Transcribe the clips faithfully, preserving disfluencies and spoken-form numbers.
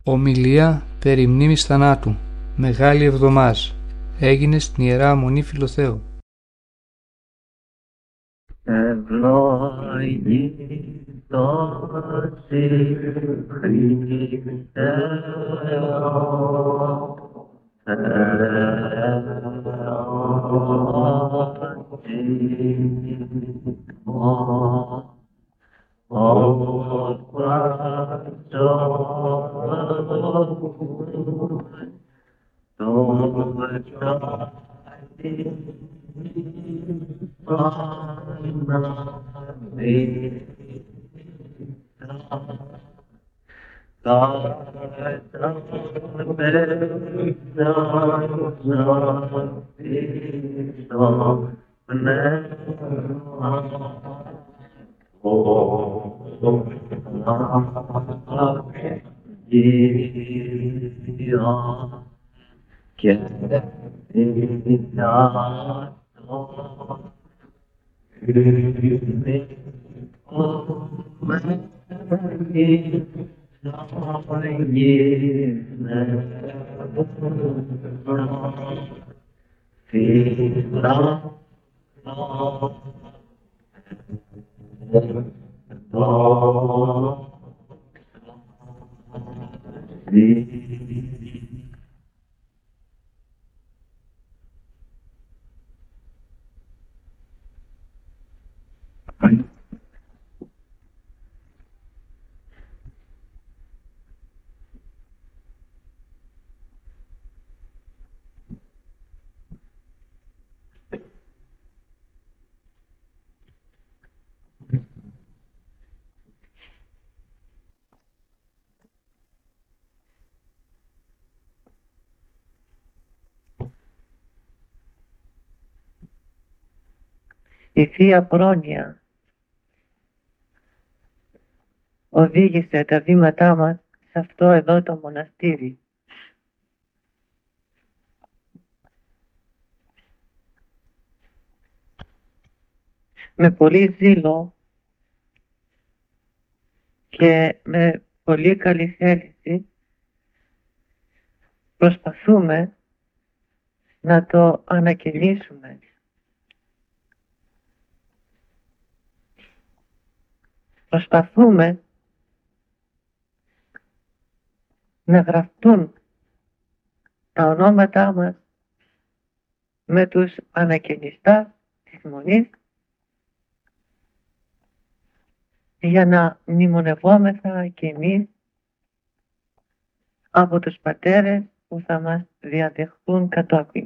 Ομιλία περί μνήμης θανάτου, Μεγάλη Εβδομάς, έγινε στην Ιερά Μονή Φιλοθέου. Ευλογητός η Χριστέ, και η Θεία Πρόνοια οδήγησε τα βήματά μας σε αυτό εδώ το μοναστήρι. Με πολύ ζήλο και με πολύ καλή θέληση προσπαθούμε να το ανακαινήσουμε. Προσπαθούμε να γραφτούν τα ονόματά μας με τους ανακαινιστάς της Μονής για να μνημονευόμεθα και εμείς από τους πατέρες που θα μας διαδεχθούν κατόπιν.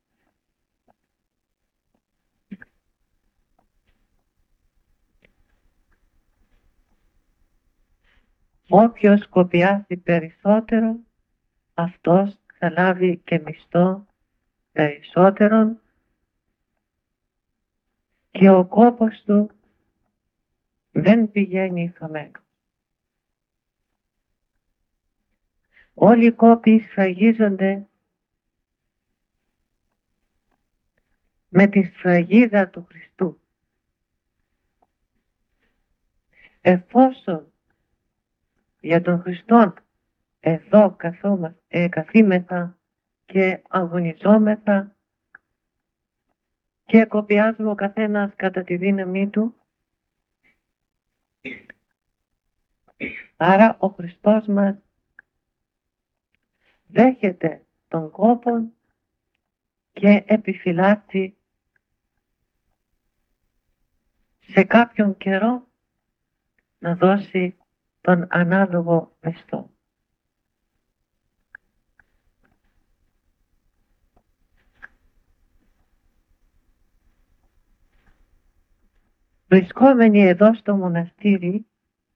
Όποιος κοπιάσει περισσότερο, αυτός θα λάβει και μισθό περισσότερον και ο κόπος του δεν πηγαίνει χαμένο. Όλοι οι κόποι σφραγίζονται με τη σφραγίδα του Χριστού. Εφόσον για τον Χριστόν εδώ καθόμαστε, ε, καθήμεθα και αγωνιζόμεθα και κοπιάζουμε ο καθένας κατά τη δύναμή του, άρα ο Χριστός μας δέχεται τον κόπο και επιφυλάσσει σε κάποιον καιρό να δώσει τον ανάλογο μισθό. Βρισκόμενοι εδώ στο μοναστήρι,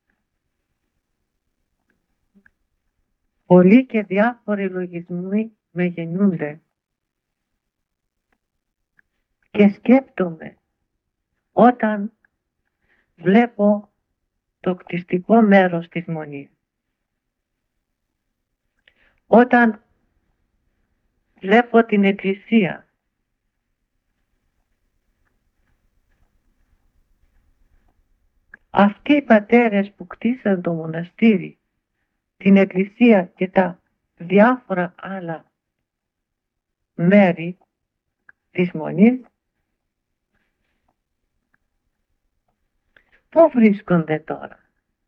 πολλοί και διάφοροι λογισμοί με γεννούνται και σκέπτομαι όταν βλέπω το κτιστικό μέρος της Μονής. Όταν βλέπω την εκκλησία, αυτοί οι πατέρες που κτίσαν το μοναστήρι την Εκκλησία και τα διάφορα άλλα μέρη της Μονής, πού βρίσκονται τώρα?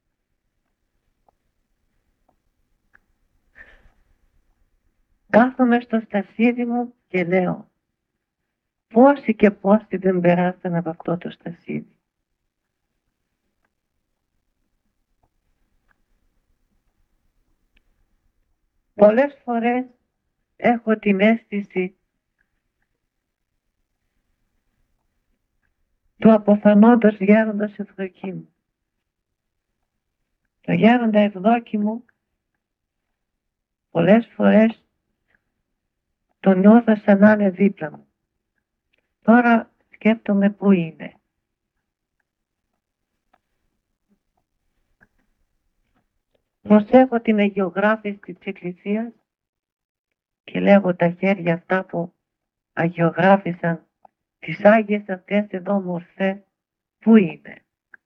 Κάθομαι στο στασίδι μου και λέω, πόσοι και πόσοι δεν περάσαν από αυτό το στασίδι. Πολλές φορές έχω την αίσθηση του αποθανόντος γέροντος Ευδοκίμου. Το γέροντα Ευδόκιμου πολλές φορές τον νιώθω σαν να είναι δίπλα μου. Τώρα σκέφτομαι πού είναι. Προσέχω την αγιογράφηση της Εκκλησίας και λέγω τα χέρια αυτά που αγιογράφησαν τις Άγιες αυτές εδώ μορφές, πού είναι?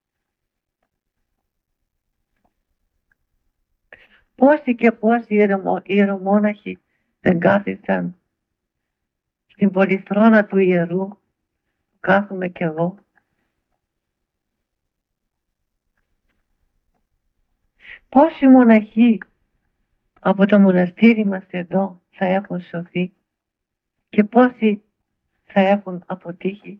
Πόσοι και πόσοι ιερομόναχοι δεν κάθισαν στην πολυθρόνα του ιερού, κάθομαι κι εγώ. Πόσοι μοναχοί από το μοναστήρι μας εδώ θα έχουν σωθεί και πόσοι θα έχουν αποτύχει.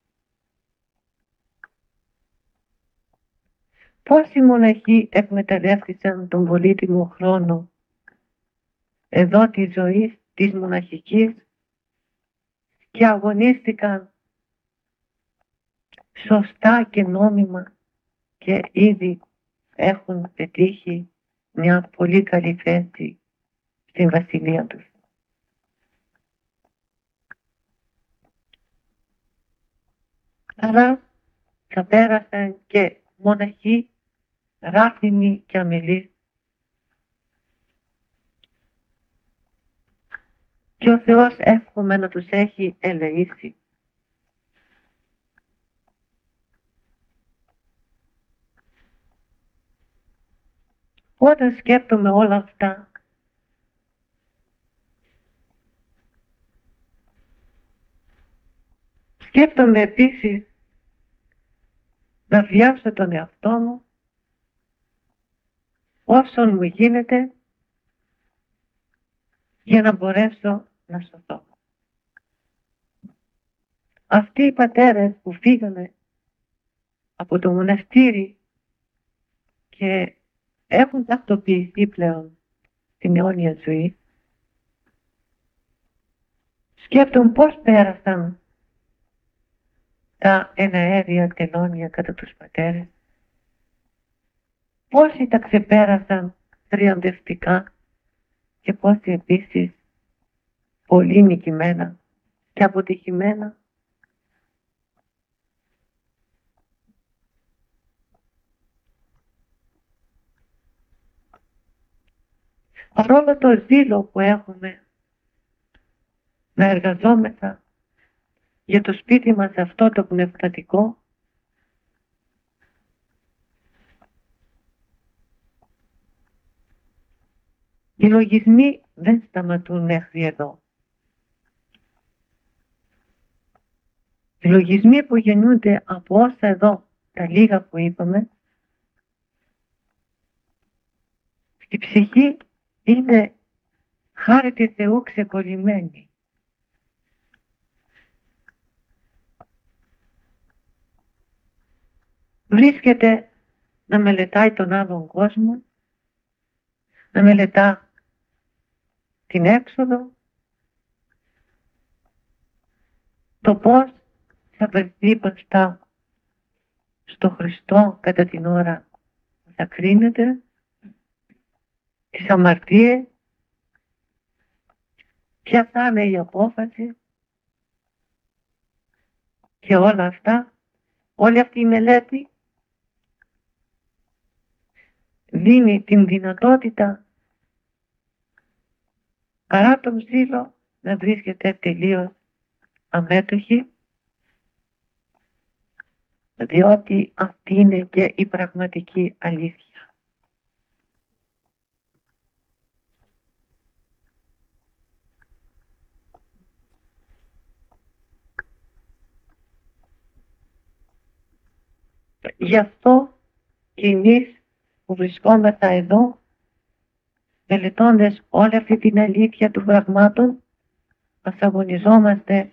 Πόσοι μοναχοί εκμεταλλεύτησαν τον πολύτιμο χρόνο εδώ τη ζωή της μοναχικής και αγωνίστηκαν σωστά και νόμιμα και ήδη έχουν πετύχει μια πολύ καλή θέση στην βασιλεία τους. Αλλά θα πέρασαν και μοναχοί ράθινοι και αμελείς. Και ο Θεός εύχομαι να τους έχει ελεήσει. Όταν σκέφτομαι όλα αυτά, σκέφτομαι επίσης να βιάσω τον εαυτό μου όσον μου γίνεται για να μπορέσω να σωθώ. Αυτοί οι πατέρες που φύγανε από το μοναστήρι και έχουν τακτοποιηθεί πλέον στην αιώνια ζωή, σκέφτομαι πώς πέρασαν τα εναέρια τελώνια κατά τους πατέρες, πόσοι τα ξεπέρασαν θριαμβευτικά και πόσοι επίσης πολύ νικημένα και αποτυχημένα. Παρόλο το ζήλο που έχουμε να εργαζόμεθα για το σπίτι μας αυτό το πνευματικό, οι λογισμοί δεν σταματούν μέχρι εδώ. Οι λογισμοί που γεννούνται από όσα εδώ τα λίγα που είπαμε, στη ψυχή είναι χάρη του Θεού ξεκολλημένοι. Βρίσκεται να μελετάει τον άλλον κόσμο, να μελετά την έξοδο, το πώς θα βρεθεί μπροστά στο Χριστό κατά την ώρα που θα κρίνεται, τις αμαρτίες, ποια θα είναι η απόφαση και όλα αυτά. Όλη αυτή η μελέτη δίνει την δυνατότητα παρά τον ζήλο να βρίσκεται τελείως αμέτωχη, διότι αυτή είναι και η πραγματική αλήθεια. Γι' αυτό και εμείς που βρισκόμεθα εδώ, μελετώντας όλη αυτή την αλήθεια των πραγμάτων, ας αγωνιζόμαστε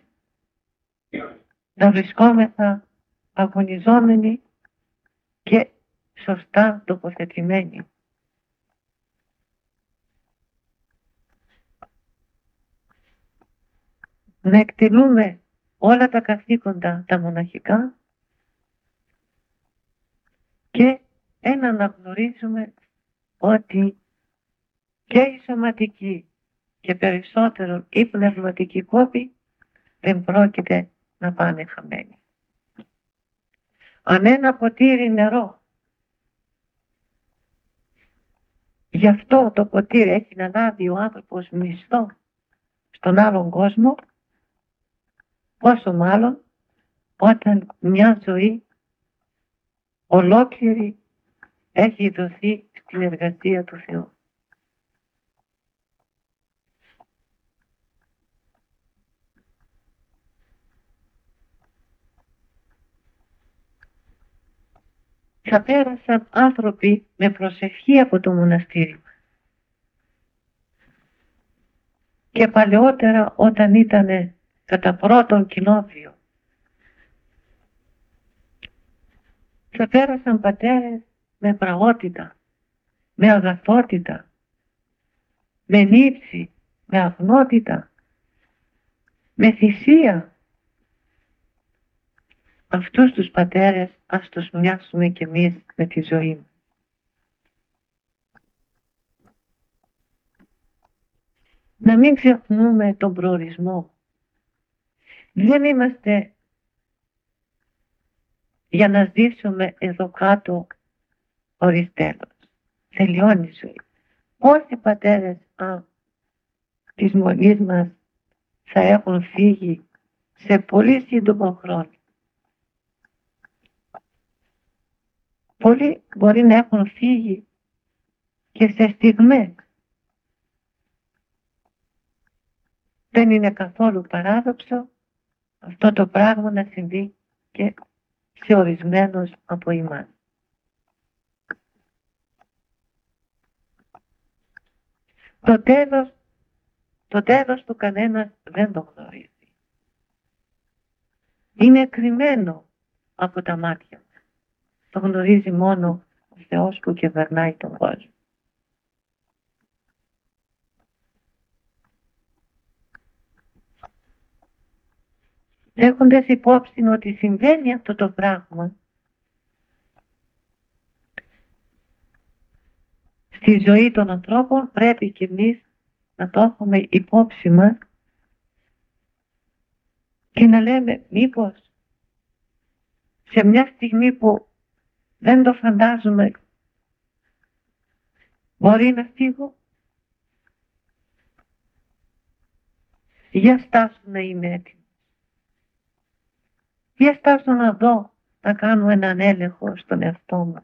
να βρισκόμεθα αγωνιζόμενοι και σωστά τοποθετημένοι. Να εκτελούμε όλα τα καθήκοντα τα μοναχικά και ένα να γνωρίζουμε ότι και η σωματική και περισσότερο η πνευματική κόπη δεν πρόκειται να πάνε χαμένοι. Αν ένα ποτήρι νερό, γι' αυτό το ποτήρι έχει να λάβει ο άνθρωπος μισθό στον άλλον κόσμο, πόσο μάλλον όταν μια ζωή ολόκληρη έχει δοθεί στην εργασία του Θεού. Θα πέρασαν άνθρωποι με προσευχή από το μοναστήρι. Και παλαιότερα όταν ήταν κατά πρώτον κοινόβιο, θα πέρασαν πατέρες με πραότητα, με αγαθότητα, με νύψη, με αγνότητα, με θυσία. Αυτούς τους πατέρες ας τους μοιάσουμε κι εμείς με τη ζωή μας. Να μην ξεχνούμε τον προορισμό. Δεν είμαστε για να ζήσουμε εδώ κάτω χωρίς τέλος. Τελειώνει η ζωή. Όσοι πατέρες α, της μονής μας θα έχουν φύγει σε πολύ σύντομο χρόνο. Πολλοί μπορεί να έχουν φύγει και σε στιγμές. Δεν είναι καθόλου παράδοξο αυτό το πράγμα να συμβεί και σε ορισμένους από εμάς. Το τέλος, το τέλος του κανένας δεν το γνωρίζει. Είναι κρυμμένο από τα μάτια μας. Το γνωρίζει μόνο ο Θεός που κυβερνάει τον κόσμο. Έχοντας υπόψη ότι συμβαίνει αυτό το πράγμα στη ζωή των ανθρώπων, πρέπει και εμείς να το έχουμε υπόψη μας και να λέμε μήπως σε μια στιγμή που δεν το φαντάζομαι μπορεί να φύγω. Για στάσου να είμαι έτοιμη. Για στάσου να δω, να κάνω έναν έλεγχο στον εαυτό μου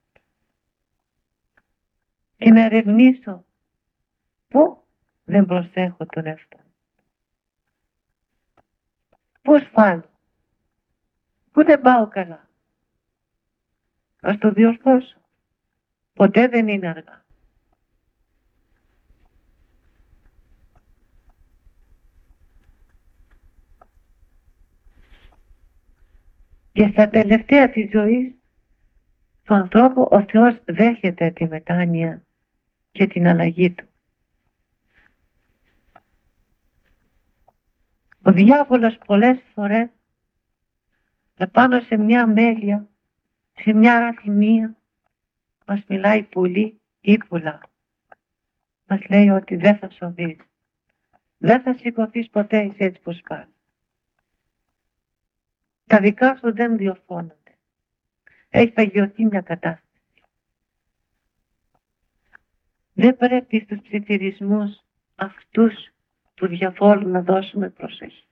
και να ερευνήσω πού δεν προσέχω τον εαυτό μου. Πού σφάλω, πού δεν πάω καλά. Ας το διορθώσω. Ποτέ δεν είναι αργά. Και στα τελευταία της ζωής του ανθρώπου ο Θεός δέχεται τη μετάνοια και την αλλαγή του. Ο διάβολος πολλές φορές επάνω σε μια αμέλεια, σε μια αραθυμία μας μιλάει πολύ ύπουλα. Μας λέει ότι δεν θα σωθείς. Δεν θα σηκωθείς ποτέ είσαι έτσι πως πας. Τα δικά σου δεν διορθώνονται. Έχει παγιωθεί μια κατάσταση. Δεν πρέπει στους ψιθυρισμούς αυτούς του διαβόλου να δώσουμε προσοχή.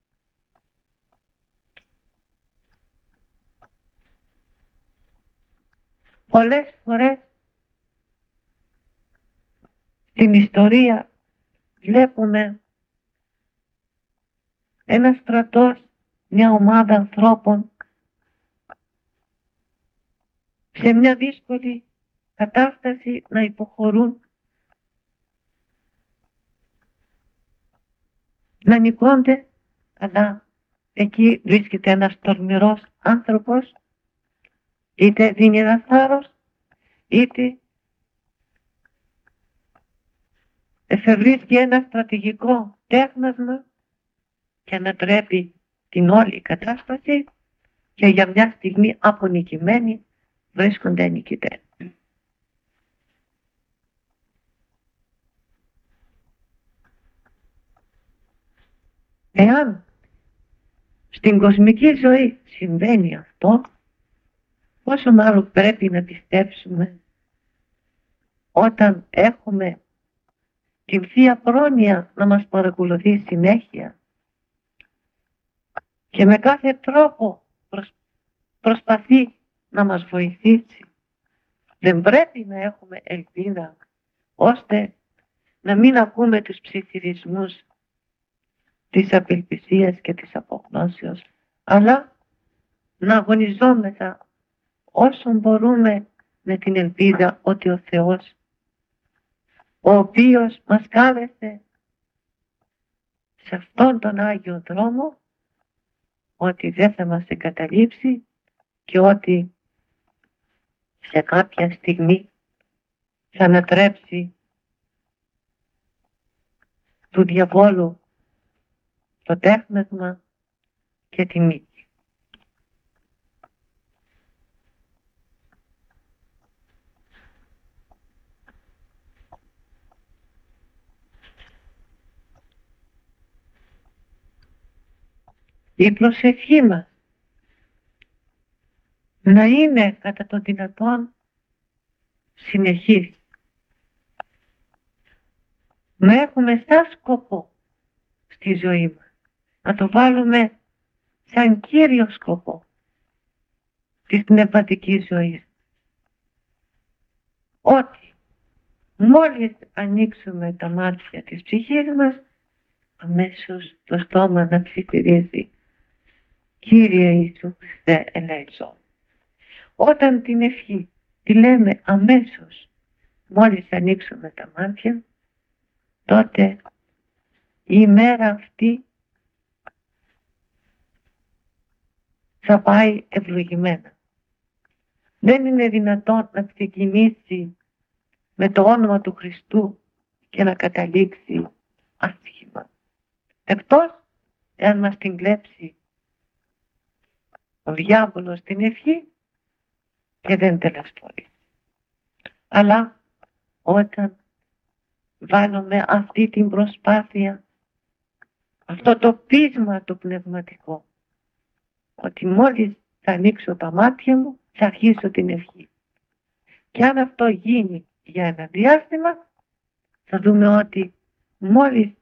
Πολλές φορές στην ιστορία βλέπουμε ένα στρατός, μια ομάδα ανθρώπων σε μια δύσκολη κατάσταση να υποχωρούν, να νικώνται, αλλά εκεί βρίσκεται ένας τολμηρός άνθρωπος, είτε δίνει ένα θάρρος, είτε εφευρίσκει ένα στρατηγικό τέχνασμα και ανατρέπει την όλη κατάσταση και για μια στιγμή απονικημένοι βρίσκονται νικητές. Εάν στην κοσμική ζωή συμβαίνει αυτό, πόσο μάλλον πρέπει να πιστέψουμε όταν έχουμε την Θεία Πρόνοια να μας παρακολουθεί συνέχεια και με κάθε τρόπο προσ... προσπαθεί να μας βοηθήσει. Δεν πρέπει να έχουμε ελπίδα ώστε να μην ακούμε τους ψιθυρισμούς της απελπισίας και της απογνώσεως, αλλά να αγωνιζόμεθα όσο μπορούμε με την ελπίδα ότι ο Θεός, ο οποίος μας κάλεσε σε αυτόν τον Άγιο δρόμο, ότι δεν θα μας εγκαταλείψει και ότι σε κάποια στιγμή θα ανατρέψει του διαβόλου το τέχνασμα και τη νίκη. Η προσευχή μας να είναι κατά το δυνατόν συνεχής. Να έχουμε σαν σκοπό στη ζωή μας. Να το βάλουμε σαν κύριο σκοπό της πνευματικής ζωής. Ότι μόλις ανοίξουμε τα μάτια της ψυχής μας, αμέσως το στόμα να ψιθυρίζει Κύριε Ιησού Χριστέ ελέησον. Όταν την ευχή τη λέμε αμέσως μόλις ανοίξουμε τα μάτια, τότε η ημέρα αυτή θα πάει ευλογημένα. Δεν είναι δυνατόν να ξεκινήσει με το όνομα του Χριστού και να καταλήξει άσχημα. Εκτός εάν μας την κλέψει ο διάβολος στην ευχή και δεν τελεσπορεί. Αλλά όταν βάλουμε αυτή την προσπάθεια, αυτό το πείσμα το πνευματικό, ότι μόλις θα ανοίξω τα μάτια μου θα αρχίσω την ευχή. Και αν αυτό γίνει για ένα διάστημα, θα δούμε ότι μόλις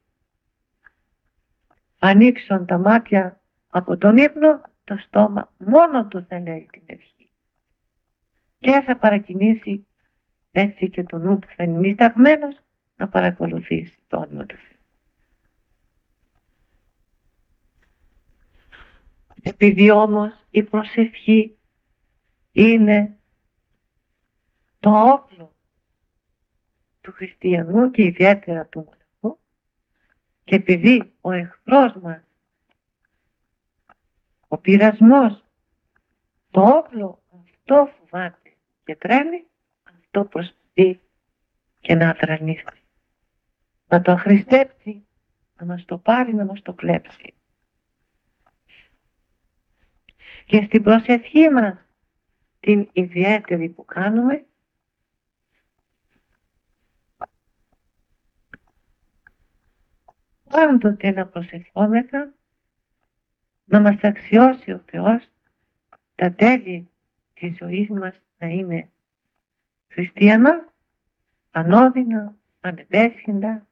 ανοίξουν τα μάτια από τον ύπνο, το στόμα μόνο του θα λέει την ευχή. Και θα παρακινήσει έτσι και το νου που θα είναι νησταγμένος να παρακολουθήσει το όνομα του Θεού. Επειδή όμως η προσευχή είναι το όπλο του χριστιανού και ιδιαίτερα του μοναχού, και επειδή ο εχθρός μας, ο πειρασμός, το όπλο αυτό φοβάται και τρέμει, αυτό προσπαθεί και να αδρανίσει. Να το αχρηστέψει, να μας το πάρει, να μας το κλέψει. Και στην προσευχή μας, την ιδιαίτερη που κάνουμε, πάντοτε να προσευχόμεθα να μας αξιώσει ο Θεός τα τέλη της ζωής μας να είναι χριστιανά, ανώδυνα, ανεπέσχυντα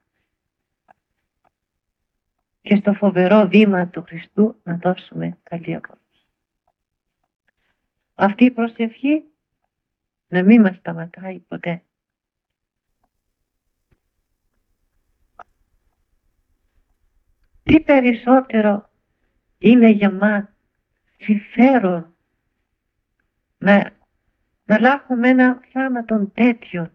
και στο φοβερό βήμα του Χριστού να δώσουμε καλή απόδοση. Αυτή η προσευχή να μην μας σταματάει ποτέ. Τι περισσότερο είναι για μας συμφέρον να να λάβουμε ένα θάνατον τέτοιον,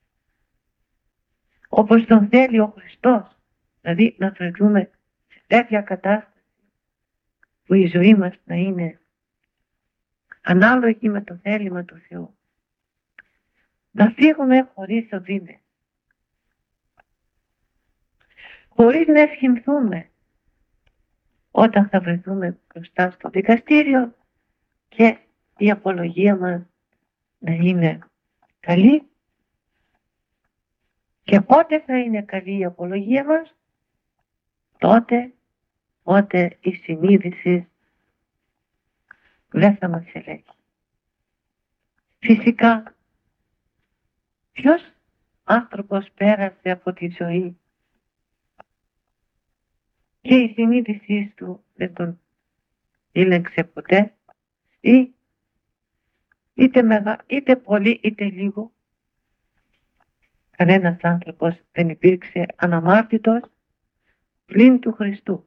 όπως τον θέλει ο Χριστός, δηλαδή να βρεθούμε σε τέτοια κατάσταση που η ζωή μας να είναι ανάλογη με το θέλημα του Θεού. Να φύγουμε χωρίς οδύνες, χωρίς να ευχηθούμε όταν θα βρεθούμε μπροστά στο δικαστήριο και η απολογία μας να είναι καλή. Και πότε θα είναι καλή η απολογία μας? Τότε, τότε η συνείδηση δεν θα μας ελέγχει. Φυσικά, ποιος άνθρωπος πέρασε από τη ζωή και η συνείδησή του δεν τον ήλεγξε ποτέ, ή είτε, μεγα, είτε πολύ είτε λίγο, κανένας άνθρωπος δεν υπήρξε αναμάρτητος πλην του Χριστού.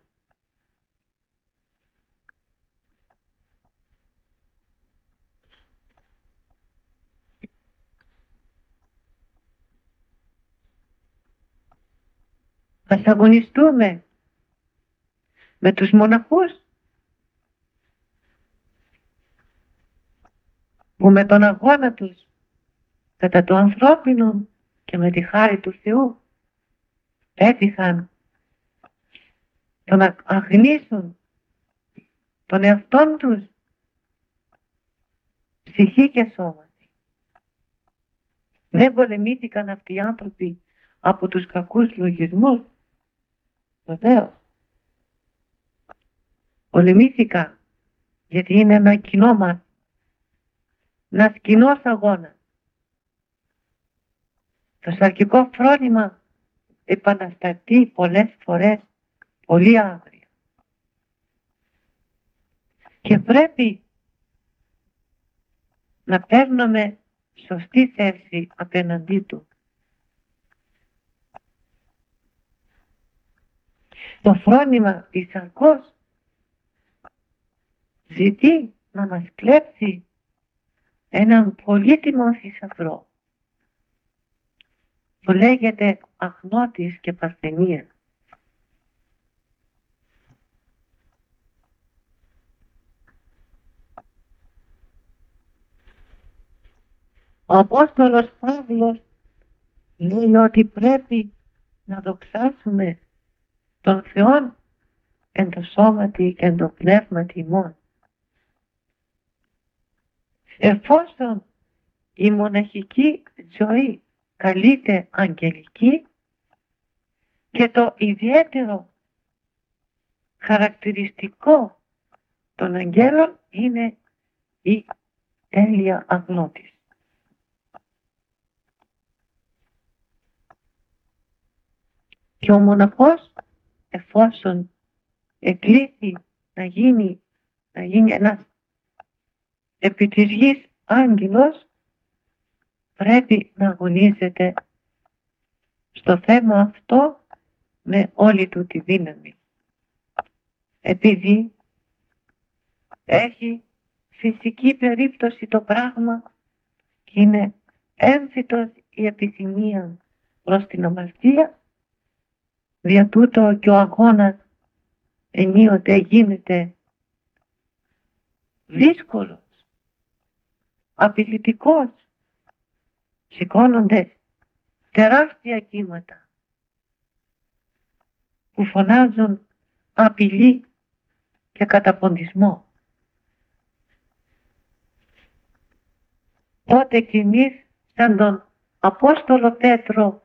Ας αγωνιστούμε με τους μοναχούς που με τον αγώνα τους κατά το ανθρώπινο και με τη χάρη του Θεού έτυχαν το να αγνίσουν τον εαυτόν τους ψυχή και σώμα. Δεν πολεμήθηκαν αυτοί οι άνθρωποι από τους κακούς λογισμούς? Βεβαίως. Πολεμήθηκαν γιατί είναι ένα κοινό μας, ένας κοινός αγώνας. Το σαρκικό φρόνημα επαναστατεί πολλές φορές πολύ άγρια. Και πρέπει να παίρνουμε σωστή θέση απέναντί του. Το φρόνημα της σαρκός ζητεί να μας κλέψει έναν πολύτιμο θησαυρό που λέγεται αγνώτης και παρθενία. Ο Απόστολος Παύλος λέει ότι πρέπει να δοξάσουμε τον Θεόν εν το σώματι και εν το πνεύματι ημών. Εφόσον η μοναχική ζωή καλείται αγγελική και το ιδιαίτερο χαρακτηριστικό των αγγέλων είναι η τέλεια αγνώτης. Και ο μοναχός, εφόσον εκλήθη να γίνει, να γίνει ένας επί της γης άγγελος, πρέπει να αγωνίζεται στο θέμα αυτό με όλη του τη δύναμη. Επειδή έχει φυσική περίπτωση το πράγμα και είναι έμφυτος η επιθυμία προς την αμαρτία, δια τούτο και ο αγώνας ενίοτε γίνεται δύσκολος, απειλητικός. Σηκώνονται τεράστια κύματα που φωνάζουν απειλή και καταποντισμό. Τότε κι εμείς σαν τον Απόστολο Πέτρο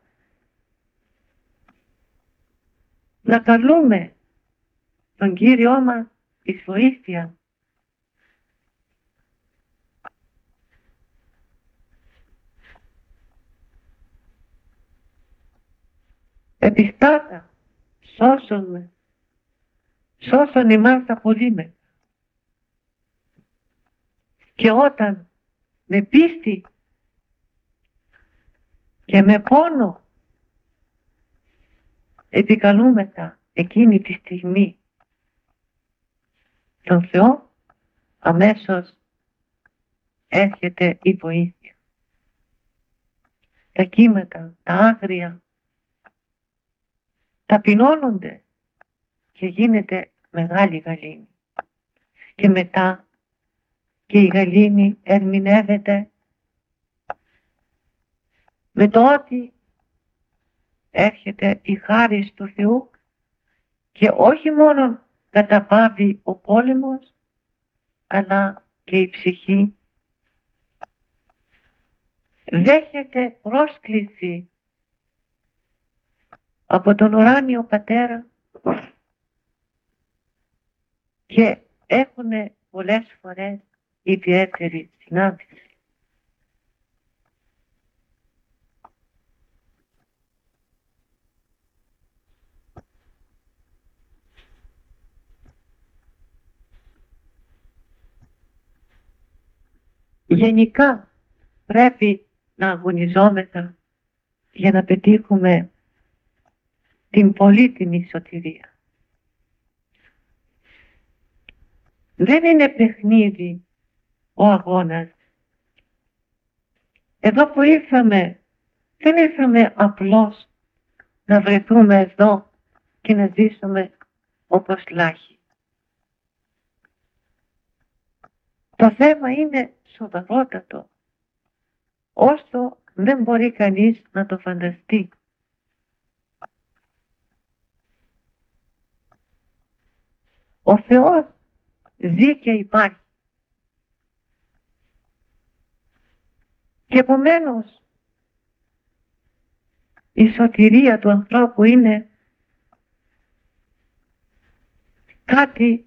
να καλούμε τον Κύριό μας εις βοήθεια. Επιστάτα, σώσον με, σώσον εμάς απολύμε. Και όταν με πίστη και με πόνο επικαλούμεθα εκείνη τη στιγμή τον Θεό, αμέσως έρχεται η βοήθεια. Τα κύματα, τα άγρια, ταπεινώνονται και γίνεται μεγάλη γαλήνη. Και μετά και η γαλήνη ερμηνεύεται με το ότι έρχεται η χάρις του Θεού και όχι μόνο καταπάβει ο πόλεμος, αλλά και η ψυχή δέχεται πρόσκληση από τον ουράνιο Πατέρα και έχουν πολλές φορές ιδιαίτερη συνάντηση. Γενικά πρέπει να αγωνιζόμεθα για να πετύχουμε την πολύτιμη σωτηρία. Δεν είναι παιχνίδι ο αγώνας. Εδώ που ήρθαμε, δεν ήρθαμε απλώς να βρεθούμε εδώ και να ζήσουμε όπως λάχοι. Το θέμα είναι σοβαρότατο, όσο δεν μπορεί κανείς να το φανταστεί. Ο Θεός ζει και υπάρχει. Και επομένως η σωτηρία του ανθρώπου είναι κάτι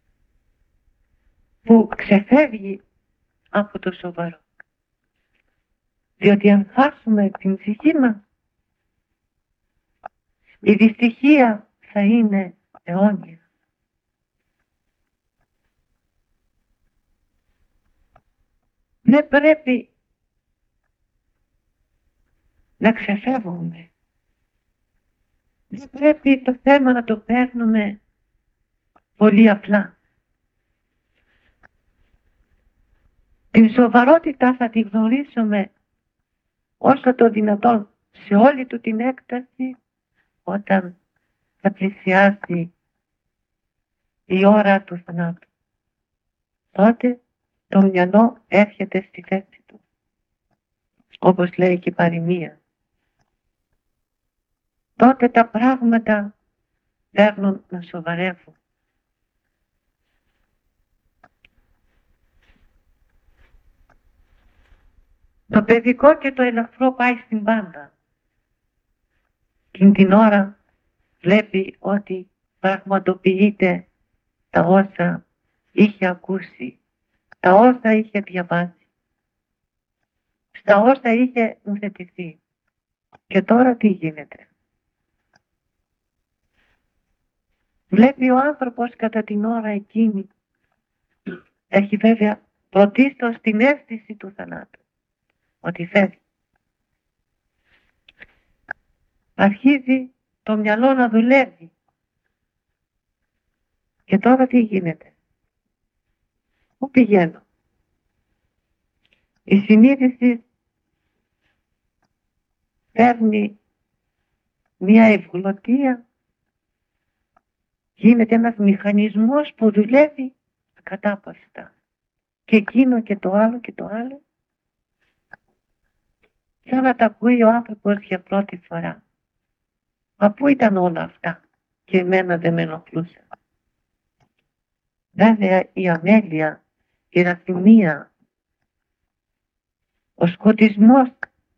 που ξεφεύγει από το σοβαρό. Διότι αν χάσουμε την ψυχή μας, η δυστυχία θα είναι αιώνια. Δεν πρέπει να ξεφεύγουμε. Δεν πρέπει το θέμα να το παίρνουμε πολύ απλά. Την σοβαρότητα θα τη γνωρίσουμε όσο το δυνατόν σε όλη του την έκταση όταν θα πλησιάσει η ώρα του θανάτου. Τότε το μυαλό έρχεται στη θέση του, όπως λέει και η παροιμία. Τότε τα πράγματα παίρνουν να σοβαρεύουν. Το παιδικό και το ελαφρό πάει στην πάντα. Εκείνη την ώρα βλέπει ότι πραγματοποιείται τα όσα είχε ακούσει, τα όσα είχε διαβάσει, στα όσα είχε ουθετηθεί. Και τώρα τι γίνεται? Βλέπει ο άνθρωπος κατά την ώρα εκείνη, έχει βέβαια πρωτίστως την αίσθηση του θανάτου, ότι φεύγει. Αρχίζει το μυαλό να δουλεύει. Και τώρα τι γίνεται? Πού πηγαίνω? Η συνείδηση παίρνει μια ευγλωτία, γίνεται ένας μηχανισμός που δουλεύει ακατάπαυστα. Και εκείνο και το άλλο και το άλλο. Σαν να τα ακούει ο άνθρωπος για πρώτη φορά. Μα πού ήταν όλα αυτά και εμένα δεν με ενοχλούσαν? Βέβαια η αμέλεια, η ραθυμία, ο σκοτισμός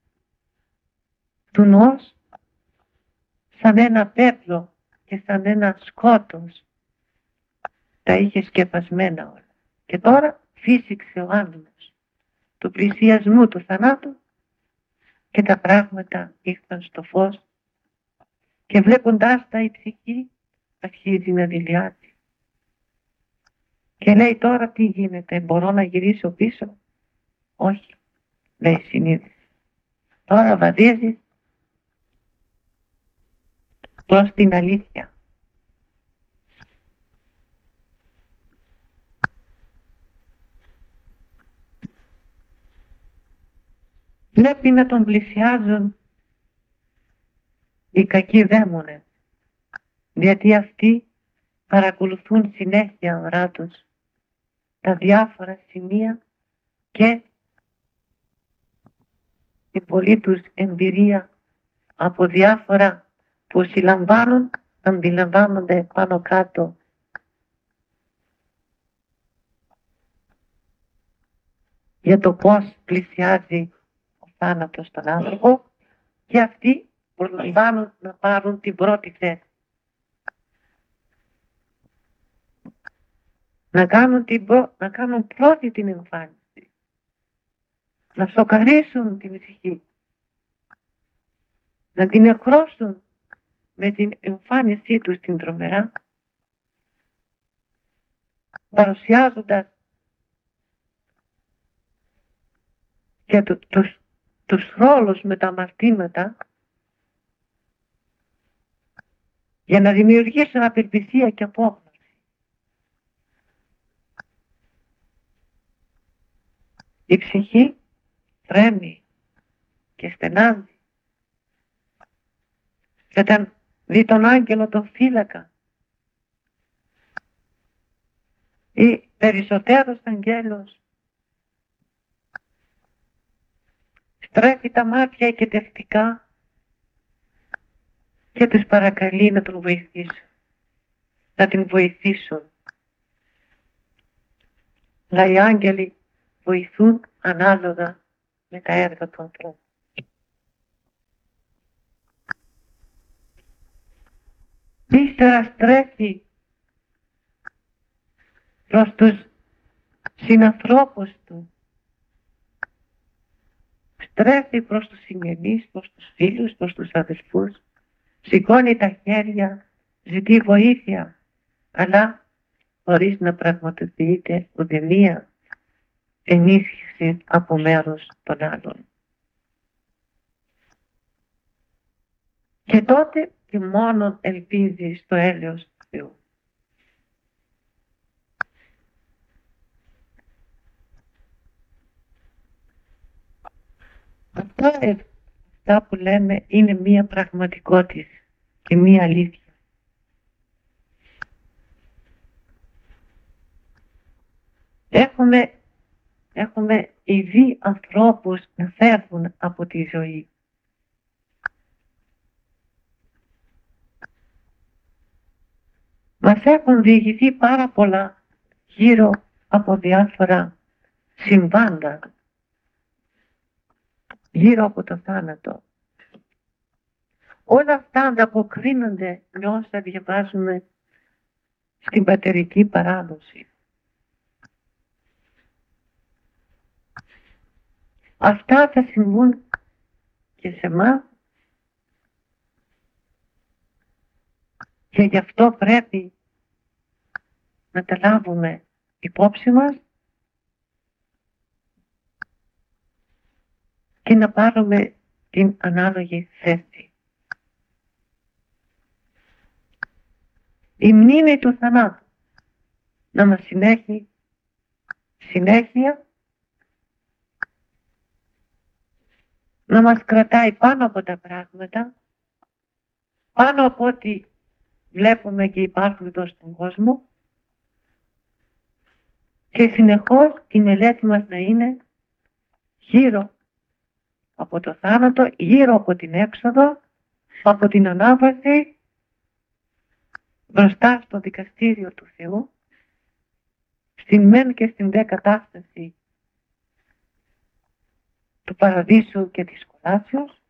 του νους σαν ένα πέπλο και σαν ένα σκότος τα είχε σκεπασμένα όλα. Και τώρα φύσηξε ο άνεμος του πλησιασμού του θανάτου και τα πράγματα ήρθαν στο φως και βλέποντάς τα η ψυχή αρχίζει να δειλιάζει. Και λέει τώρα τι γίνεται, μπορώ να γυρίσω πίσω? Όχι, λέει η συνείδηση. Τώρα βαδίζει προς την αλήθεια. Βλέπει να τον πλησιάζουν οι κακοί δαίμονες, γιατί αυτοί παρακολουθούν συνέχεια ωρά τους τα διάφορα σημεία και την πολλή τους εμπειρία από διάφορα που συλλαμβάνουν, αντιλαμβάνονται πάνω κάτω για το πώς πλησιάζει ο θάνατος στον άνθρωπο, και αυτοί προλαμβάνουν να πάρουν την πρώτη θέση. Να κάνουν, την πρω... να κάνουν πρώτη την εμφάνιση. Να σοκαρίσουν την ψυχή. Να την εκρώσουν με την εμφάνισή τους την τρομερά, παρουσιάζοντας και το, τους, τους ρόλους με τα αμαρτήματα, για να δημιουργήσουν απελπισία και απόγνωση. Η ψυχή τρέμει και στενάζει και όταν δει τον άγγελο τον φύλακα ή περισσότερος αγγέλος στρέφει τα μάτια εκετευτικά και τους παρακαλεί να τον βοηθήσουν, να την βοηθήσουν. Αλλά οι άγγελοι βοηθούν ανάλογα με τα έργα του ανθρώπου. Ύστερα στρέφει προς τους συνανθρώπους του, στρέφει προς τους συγγενείς, προς τους φίλους, προς τους αδελφούς, σηκώνει τα χέρια, ζητεί βοήθεια, αλλά χωρίς να πραγματοποιείται ουδέμια ενίσχυση από μέρους των άλλων. Και τότε και μόνον ελπίζει στο έλεος του Θεού. Αυτά, αυτά που λέμε είναι μία πραγματικότητα και μία αλήθεια. Έχουμε, έχουμε ειδεί ανθρώπους να φεύγουν από τη ζωή. Μας έχουν διηγηθεί πάρα πολλά γύρω από διάφορα συμβάντα, γύρω από το θάνατο. Όλα αυτά ανταποκρίνονται με όσα διαβάζουμε στην πατερική παράδοση. Αυτά θα συμβούν και σε εμάς και γι' αυτό πρέπει να τα λάβουμε υπόψη μας και να πάρουμε την ανάλογη θέση. Η μνήμη του θανάτου να μας συνέχει συνέχεια, να μας κρατάει πάνω από τα πράγματα, πάνω από ό,τι βλέπουμε και υπάρχουν εδώ στον κόσμο, και συνεχώς η μελέτη μας να είναι γύρω από το θάνατο, γύρω από την έξοδο, από την ανάβαση, μπροστά στο δικαστήριο του Θεού, στην μεν και στην δε κατάσταση του παραδείσου και της κολάσεως.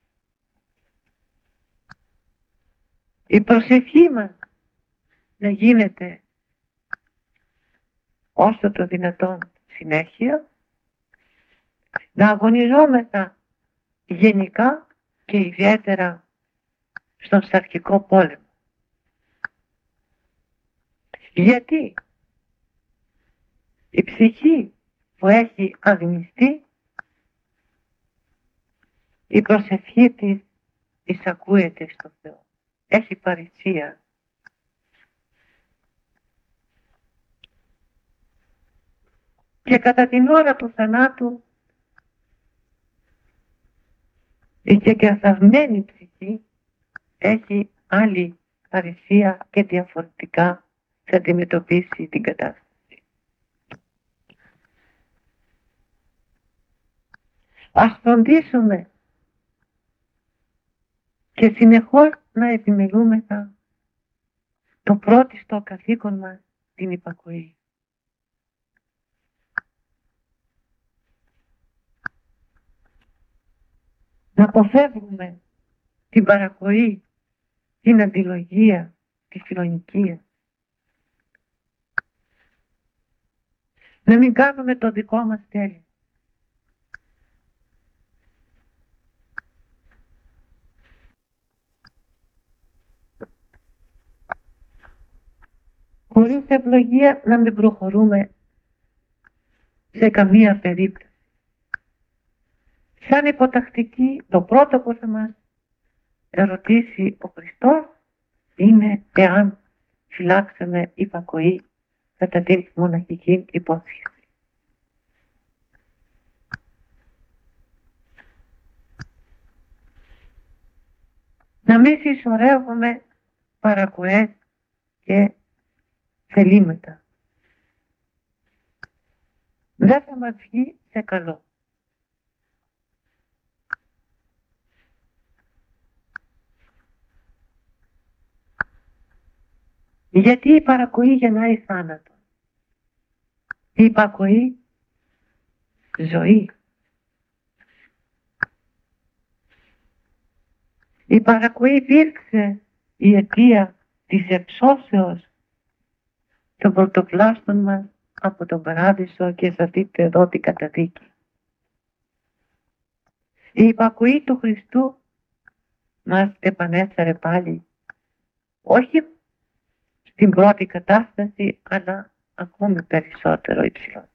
Η προσευχή μας να γίνεται όσο το δυνατόν συνέχεια, να αγωνιζόμεθα γενικά και ιδιαίτερα στον σαρκικό πόλεμο. Γιατί η ψυχή που έχει αγνιστεί, η προσευχή της εισακούεται στο Θεό. Έχει παρησία. Και κατά την ώρα του θανάτου Η κεκαθαρμένη ψυχή έχει άλλη αρισεία και διαφορετικά θα αντιμετωπίσει την κατάσταση. Ας φροντίσουμε και συνεχώς να επιμελούμεθα το πρώτιστο καθήκον μας, την υπακοή. Να αποφεύγουμε την παρακοή, την αντιλογία, τη φιλονικία. Να μην κάνουμε το δικό μας τέλειο. Χωρίς ευλογία να μην προχωρούμε σε καμία περίπτωση. Σαν υποτακτική, το πρώτο που θα μας ερωτήσει ο Χριστός είναι εάν φυλάξαμε υπακοή κατά την μοναχική υπόσχεση. Να μην συσσωρεύουμε παρακοές και θελήματα. Δεν θα μας βγει σε καλό. Γιατί η παρακοή γεννάει θάνατο. Η υπακοή ζωή. Η παρακοή υπήρξε η αιτία της εξώσεως των πρωτοκλάστων μας από τον Παράδεισο και θα δείτε εδώ την καταδίκη. Η υπακοή του Χριστού μας επανέφερε πάλι, όχι στην πρώτη κατάσταση, αλλά ακόμη περισσότερο υψηλότερο.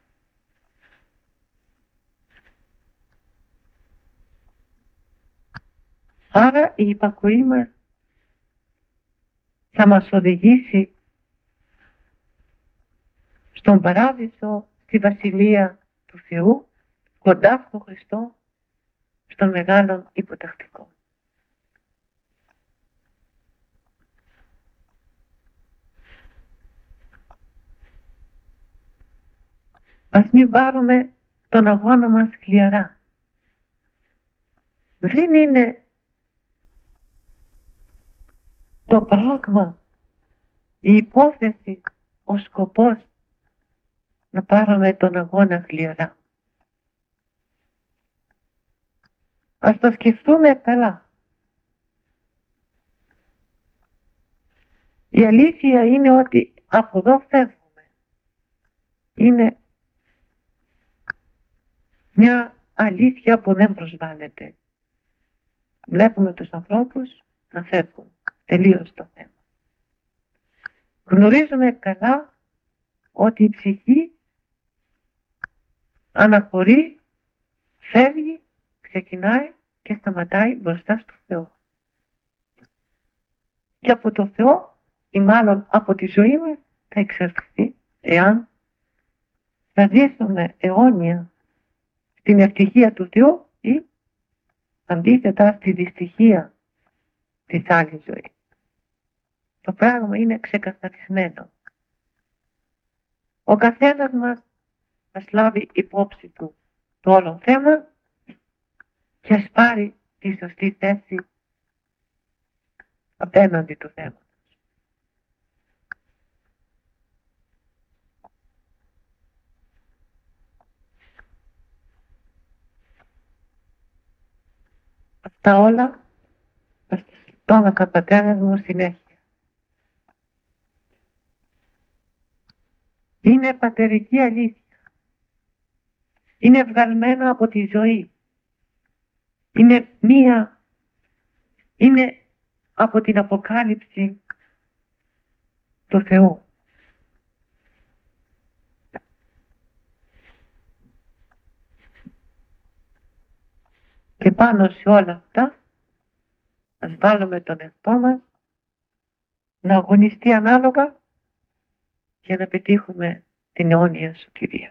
Άρα η υπακοή μας θα μας οδηγήσει στον Παράδεισο, στη Βασιλεία του Θεού, κοντά στον Χριστό, στον μεγάλον υποτακτικό. Ας μην πάρουμε τον αγώνα μας σκληρά. Δεν είναι το πράγμα, η υπόθεση, ο σκοπός να πάρουμε τον αγώνα σκληρά. Ας το σκεφτούμε καλά. Η αλήθεια είναι ότι από εδώ φεύγουμε. Είναι μια αλήθεια που δεν προσβάλλεται. Βλέπουμε τους ανθρώπους να φεύγουν. Τελείως το θέμα. Γνωρίζουμε καλά ότι η ψυχή αναχωρεί, φεύγει, ξεκινάει και σταματάει μπροστά στο Θεό. Και από το Θεό, ή μάλλον από τη ζωή μας, θα εξαρτηθεί εάν θα ζήσουμε αιώνια στην ευτυχία του Θεού ή αντίθετα στη δυστυχία της άλλης ζωής. Το πράγμα είναι ξεκαθαρισμένο. Ο καθένας μας θα λάβει υπόψη του το όλο θέμα και ας πάρει τη σωστή θέση απέναντι του θέματος. Αυτά όλα θα το έδωκα πατέρας μου συνέχεια. Είναι πατερική αλήθεια. Είναι βγαλμένο από τη ζωή. Είναι μία, είναι από την αποκάλυψη του Θεού. Και πάνω σε όλα αυτά ας βάλουμε τον εαυτό μας να αγωνιστεί ανάλογα για να πετύχουμε την αιώνια σωτηρία.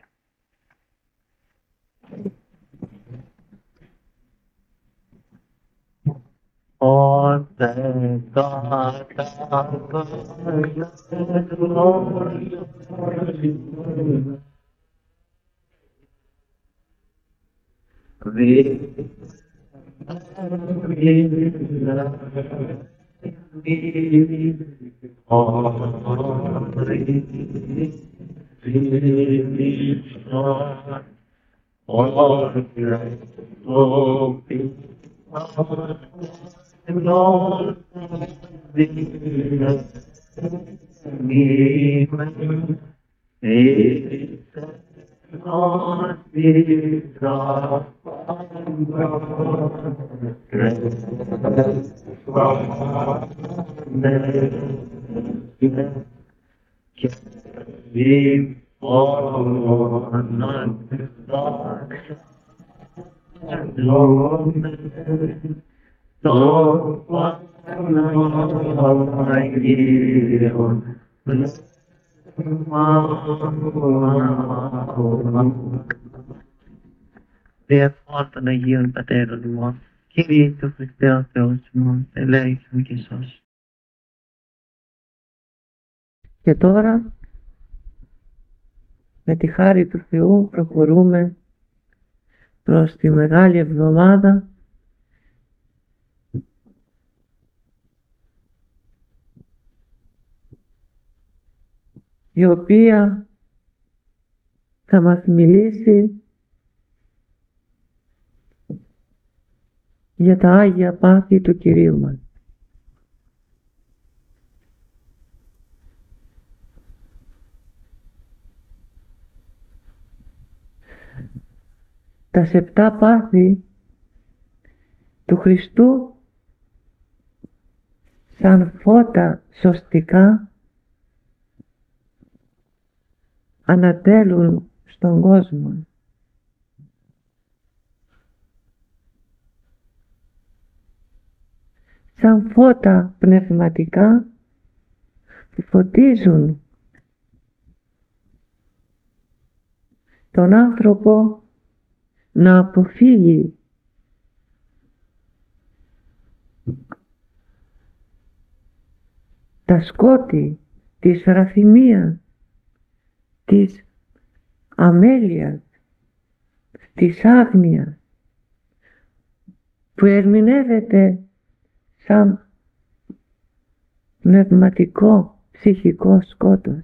Διευχών των Αγίων Πατέρων ημών, Κύριε Ιησού Χριστέ ο Θεός ημών, ελέησον και σώσον. Και τώρα, με τη χάρη του Θεού, προχωρούμε προς τη Μεγάλη Εβδομάδα, η οποία θα μας μιλήσει για τα Άγια Πάθη του Κυρίου μας. Τα επτά πάθη του Χριστού σαν φώτα σωστικά ανατέλουν στον κόσμο. Σαν φώτα πνευματικά που φωτίζουν τον άνθρωπο να αποφύγει τα σκότη της ραθυμίας, της αμέλειας, της άγνοιας που ερμηνεύεται σαν πνευματικό ψυχικό σκότος.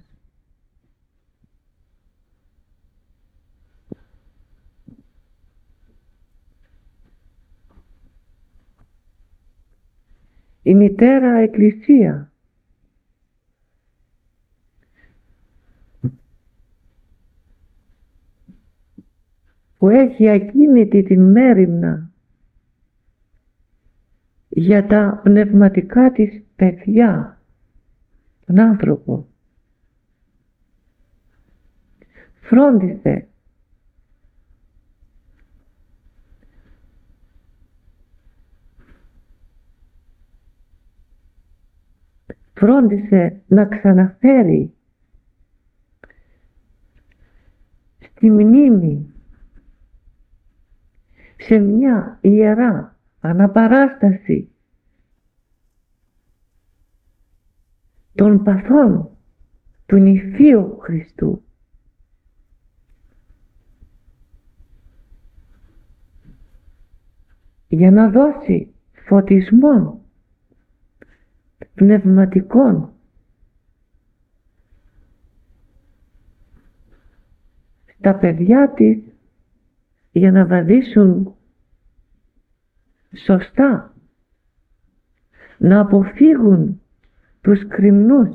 Η Μητέρα Εκκλησία που έχει ακίνητη την μέριμνα για τα πνευματικά της παιδιά, τον άνθρωπο, φρόντισε φρόντισε να ξαναφέρει στη μνήμη, σε μια ιερά αναπαράσταση των παθών του νηφίου Χριστού, για να δώσει φωτισμό πνευματικών στα παιδιά της, για να βαδίσουν σωστά, να αποφύγουν τους κρυμνούς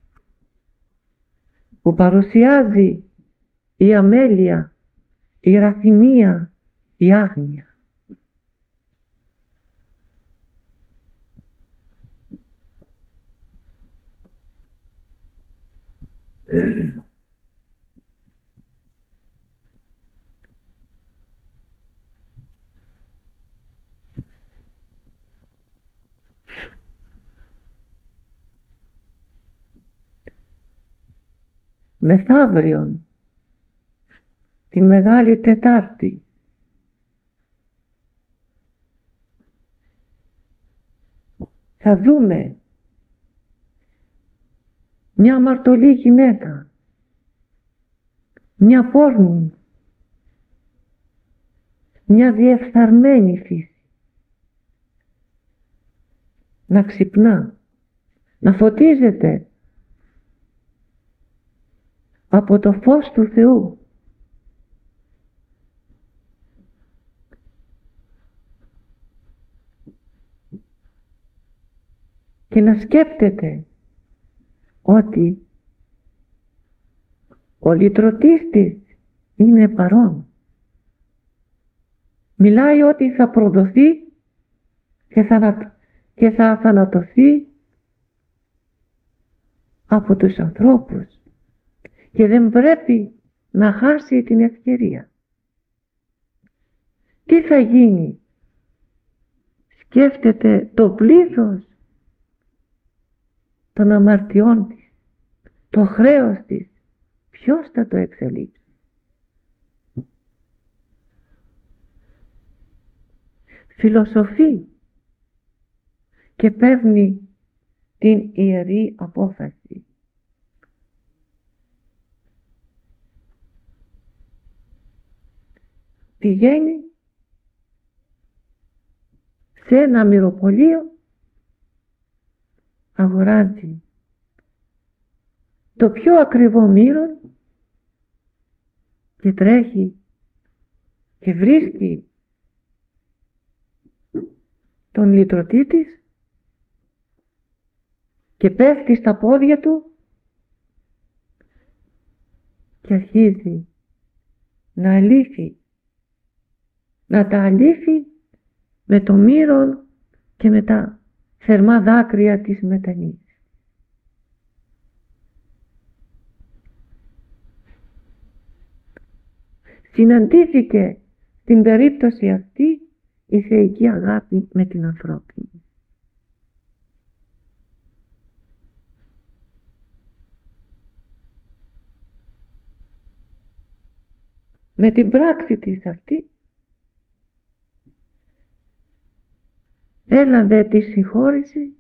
που παρουσιάζει η αμέλεια, η ραθυμία, η άγνοια. Μεθαύριον, τη Μεγάλη Τετάρτη, θα δούμε μια αμαρτωλή γυναίκα, μια πόρνη, μια διεφθαρμένη φύση να ξυπνά, να φωτίζεται από το φως του Θεού. Και να σκέπτεται ότι ο λυτρωτής της είναι παρόν. Μιλάει ότι θα προδοθεί και θα, και θα θανατωθεί από τους ανθρώπους και δεν πρέπει να χάσει την ευκαιρία. Τι θα γίνει? Σκέφτεται το πλήθος των αμαρτιών της, το χρέος της, ποιος θα το εξελίξει? Φιλοσοφεί και παίρνει την ιερή απόφαση. Πηγαίνει σε ένα μυροπωλείο, αγοράζει το πιο ακριβό μύρον και τρέχει και βρίσκει τον λυτρωτή της και πέφτει στα πόδια του και αρχίζει να αλήθει, να τα αλήθει με το μύρον και με τα θερμά δάκρυα της μετανοίας. Συναντήθηκε στην περίπτωση αυτή η θεϊκή αγάπη με την ανθρώπινη. Με την πράξη της αυτή έλαβε τη συγχώρηση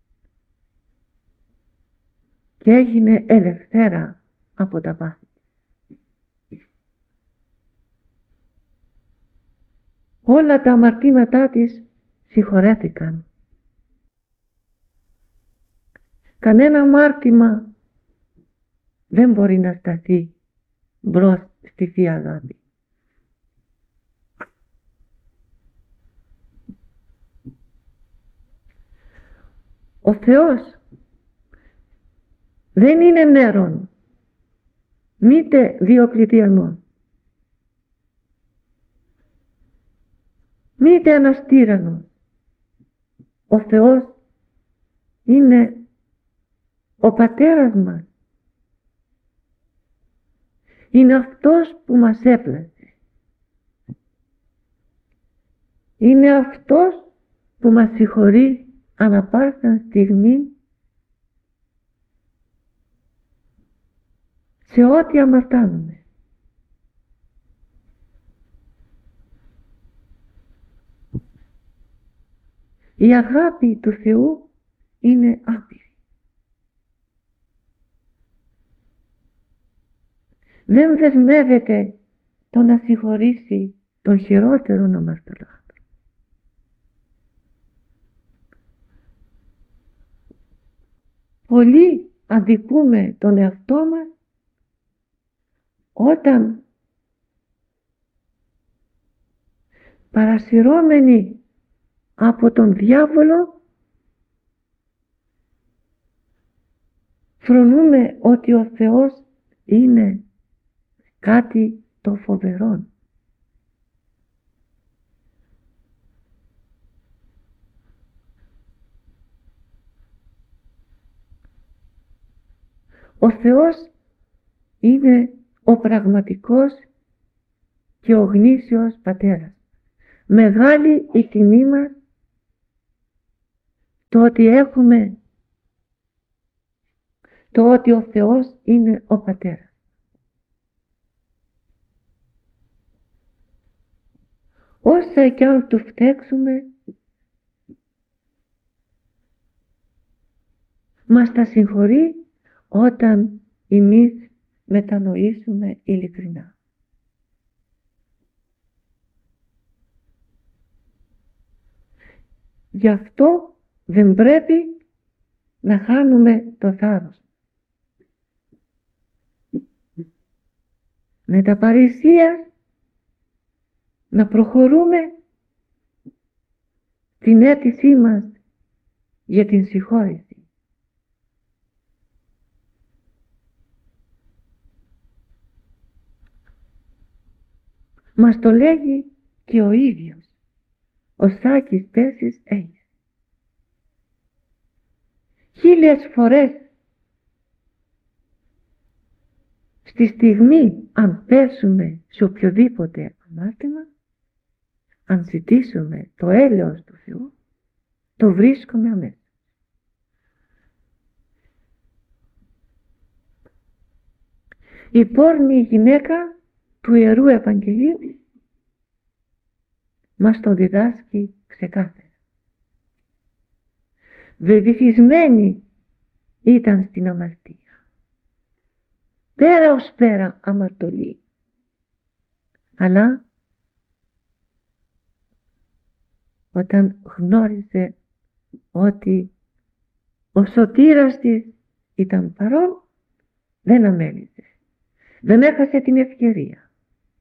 και έγινε ελευθέρα από τα πάθη. Όλα τα αμαρτήματά της συγχωρέθηκαν. Κανένα αμάρτημα δεν μπορεί να σταθεί μπρος στη Θεία Αγάπη. Ο Θεός δεν είναι νέρον, μήτε Διοκλητιανός, μήτε ένας τύραννος. Ο Θεός είναι ο Πατέρας μας. Είναι αυτός που μας έπλασε. Είναι αυτός που μας συγχωρεί ανά πάσα στιγμή σε ό,τι αμαρτάνουμε. Η αγάπη του Θεού είναι άπειρη. Δεν δεσμεύεται το να συγχωρήσει τον χειρότερον αμαρτωλά. Πολλοί αδικούμε τον εαυτό μας όταν παρασυρώμενοι από τον διάβολο φρονούμε ότι ο Θεός είναι κάτι το φοβερό. Ο Θεός είναι ο πραγματικός και ο γνήσιος Πατέρας. Μεγάλη η τιμή μας το ότι έχουμε, το ότι ο Θεός είναι ο Πατέρας. Όσα κι αν του φταίξουμε, μας τα συγχωρεί όταν εμείς μετανοήσουμε ειλικρινά. Γι' αυτό δεν πρέπει να χάνουμε το θάρρος. Με τα παρησία να προχωρούμε την αίτησή μας για την συγχώρεση. Μας το λέγει και ο ίδιος ο Σάκης Πέσης Αίγης. Χίλιες φορές στη στιγμή αν πέσουμε σε οποιοδήποτε αμάρτημα, αν ζητήσουμε το έλεος του Θεού, το βρίσκουμε αμέσως. Η πόρνη γυναίκα του Ιερού Ευαγγελίου μας το διδάσκει ξεκάθαρα. Βεβηθισμένη ήταν στην αμαρτία. Πέρα ως πέρα αμαρτωλή. Αλλά όταν γνώρισε ότι ο σωτήρας της ήταν παρόν, δεν αμέλησε. Δεν έχασε την ευκαιρία.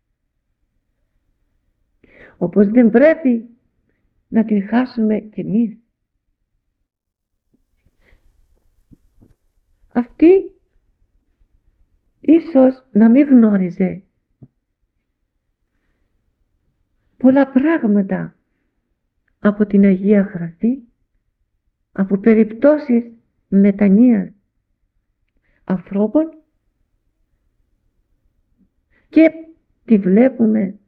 Όπως δεν πρέπει να την χάσουμε κι εμείς. Αυτή ίσως να μην γνώριζε πολλά πράγματα από την Αγία Γραφή, από περιπτώσεις μετανοίας ανθρώπων, και τη βλέπουμε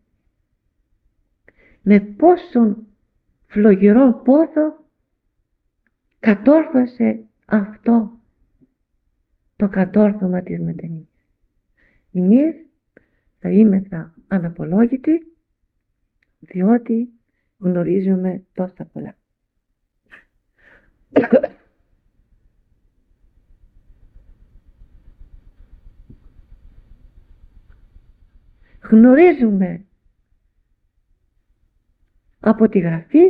με πόσον φλογερό πόθο κατόρθωσε αυτό το κατόρθωμα της μετανοίας. Εμείς θα είμεθα αναπολόγητοι, διότι γνωρίζουμε τόσα πολλά. Γνωρίζουμε από τη Γραφή,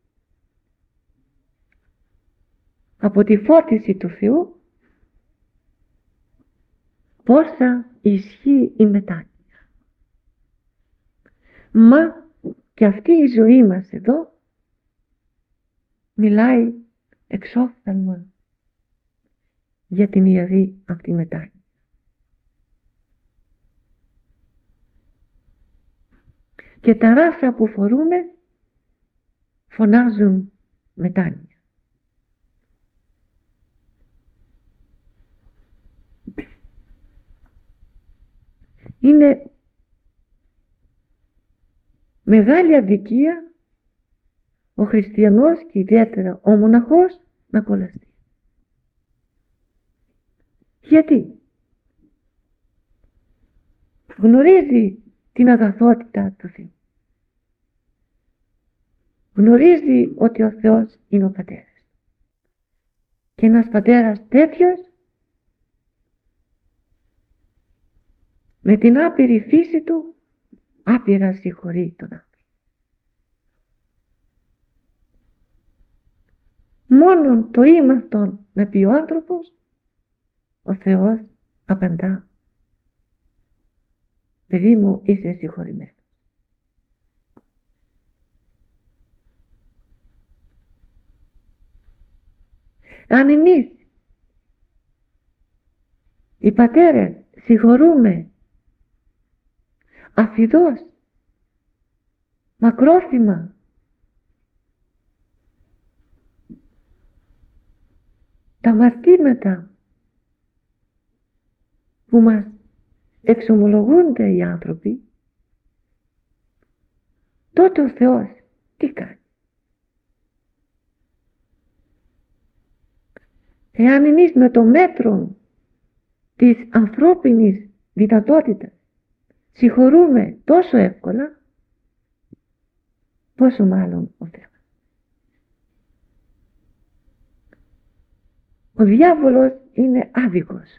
από τη φώτιση του Θεού, πόσα ισχύει η μετάνοια. Μα και αυτή η ζωή μας εδώ μιλάει εξόφθαλμα για την ιερή αυτή μετάνοια. Και τα ράφια που φορούμε φωνάζουν μετάνοια. Είναι μεγάλη αδικία ο χριστιανός και ιδιαίτερα ο μοναχός να κολλαστεί. Γιατί? Γνωρίζει την αγαθότητα του Θεού. Γνωρίζει ότι ο Θεός είναι ο Πατέρας. Και ένας Πατέρας τέτοιος, με την άπειρη φύση του, άπειρα συγχωρεί τον άνθρωπο. Μόνον το ήμαρτον να πει ο άνθρωπος, ο Θεός απαντά: παιδί μου, είσαι συγχωρημένος. Αν εμείς οι πατέρες συγχωρούμε αφιδώς, μακρόθυμα, τα αμαρτήματα που μας εξομολογούνται οι άνθρωποι, τότε ο Θεός τι κάνει? Εάν εμείς με το μέτρο της ανθρώπινης δυνατότητας συγχωρούμε τόσο εύκολα, πόσο μάλλον ο Θεός. Ο διάβολος είναι άδικος.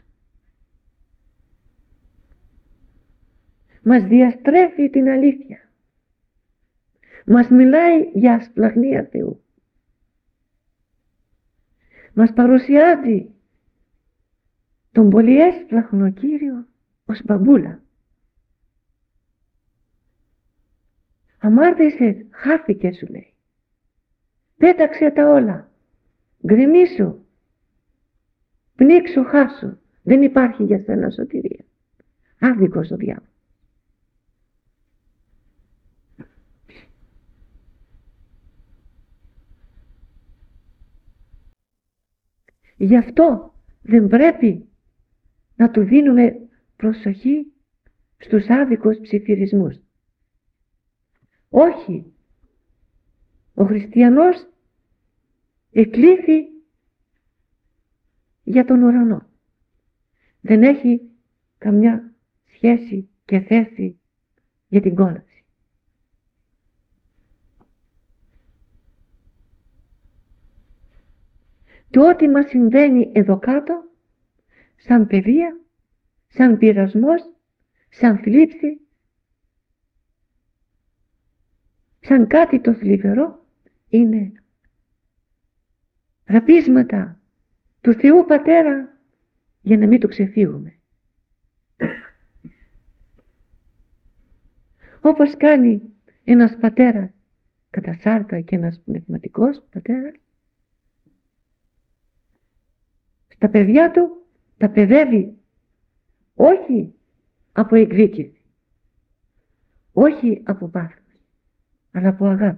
Μας διαστρέφει την αλήθεια. Μας μιλάει για ασπλαγνία Θεού. Μας παρουσιάζει τον πολυέσπλαχνο Κύριο ως μπαμπούλα. Αμάρτησες, χάθηκε σου λέει. Πέταξε τα όλα. Γκρεμίσου. Πνίξου, χάσου. Δεν υπάρχει για σένα σωτηρία. Άδικος ο διάβολος. Γι' αυτό δεν πρέπει να του δίνουμε προσοχή στους άδικους ψιθυρισμούς. Όχι. Ο χριστιανός εκλήθη για τον ουρανό. Δεν έχει καμιά σχέση και θέση για την κόλαση. Το ό,τι μας συμβαίνει εδώ κάτω, σαν παιδεία, σαν πειρασμός, σαν θλίψη, σαν κάτι το θλιβερό, είναι ραπίσματα του Θεού Πατέρα για να μην το ξεφύγουμε. Όπως κάνει ένας πατέρας κατά σάρκα και ένας πνευματικός πατέρας, στα παιδιά του τα παιδεύει όχι από εκδίκηση, όχι από πάθος, αλλά από αγάπη.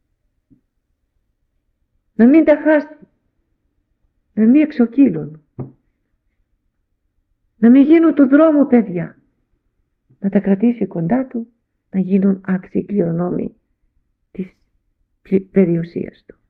Να μην τα χάσει, να μην εξοκύλουν, να μην γίνουν του δρόμου παιδιά, να τα κρατήσει κοντά του, να γίνουν άξιοι κληρονόμοι της περιουσίας του.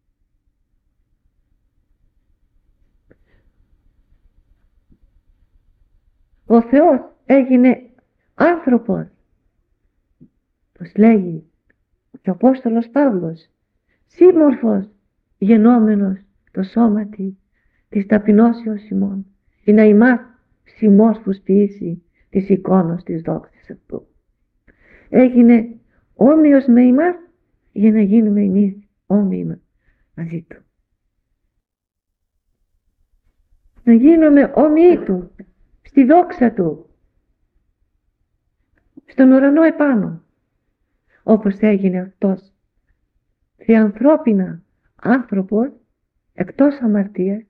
Ο Θεός έγινε άνθρωπος, πως λέγει και ο Απόστολος Παύλος, σύμμορφος γενόμενος το σώματι της ταπεινώσεως ημών, ή να ημάς συμμόρφους ποιήσει της εικόνος της δόξης αυτού. Έγινε όμοιος με ημάς για να γίνουμε εμείς όμοιοι μαζί του. Να γίνουμε όμοιοι του, στη δόξα του, στον ουρανό επάνω, όπως έγινε αυτός θεανθρώπινα άνθρωπος, εκτός αμαρτίας.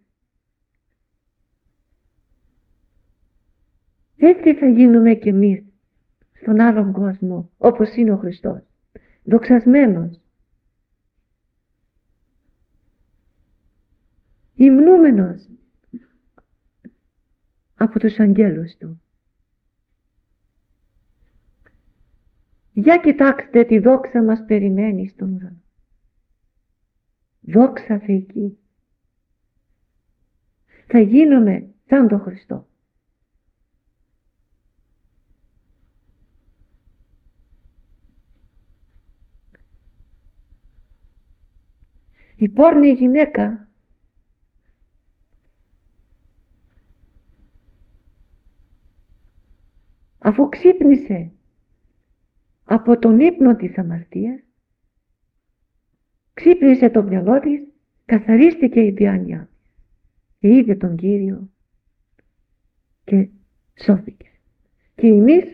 Έτσι θα γίνουμε κι εμείς στον άλλον κόσμο, όπως είναι ο Χριστός, δοξασμένος, υμνούμενος από τους αγγέλους του. Για κοιτάξτε τη δόξα μας περιμένει στον ουρανό. Δόξα θεϊκή. Θα γίνουμε σαν τον Χριστό. Η πόρνη γυναίκα αφού ξύπνησε από τον ύπνο της αμαρτίας, ξύπνησε το μυαλό της, καθαρίστηκε η διάνοια και είδε τον Κύριο και σώθηκε. Και εμείς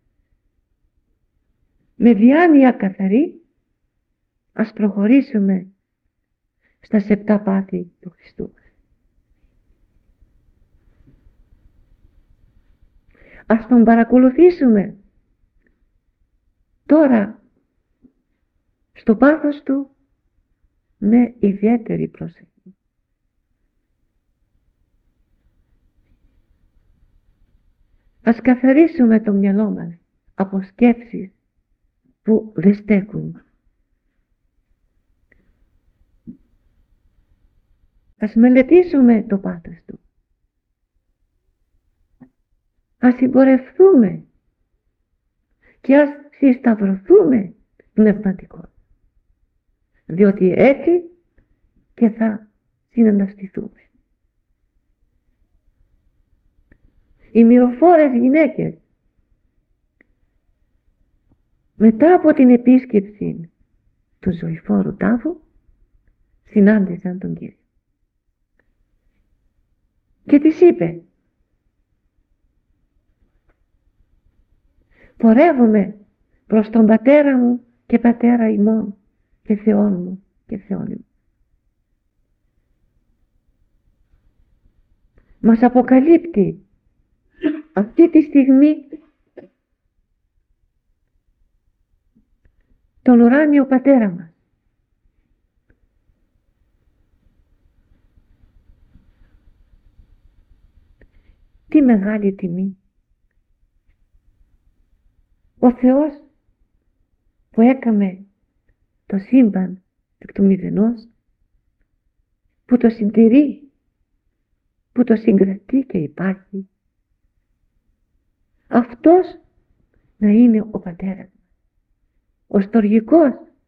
με διάνοια καθαρή ας προχωρήσουμε στα σεπτά πάθη του Χριστού. Ας τον παρακολουθήσουμε τώρα στο πάθος του με ιδιαίτερη προσοχή. Ας καθαρίσουμε το μυαλό μας από σκέψεις που δεν στέκουν. Ας μελετήσουμε το πάθος του. Ας συμπορευθούμε και ας συσταυρωθούμε πνευματικώς. Διότι έτσι και θα συναναστηθούμε. οι μυροφόρες γυναίκες, μετά από την επίσκεψη του ζωηφόρου τάφου, συνάντησαν τον Κύριο. Και της είπε, πορεύομαι προς τον πατέρα μου και πατέρα ημών και Θεόν μου και Θεόν μου. Μας αποκαλύπτει αυτή τη στιγμή τον ουράνιο πατέρα μας. Τι μεγάλη τιμή. Ο Θεός που έκαμε το σύμπαν εκ του μηδενός, που το συντηρεί, που το συγκρατεί και υπάρχει, αυτός να είναι ο πατέρας μας, ο στοργικός,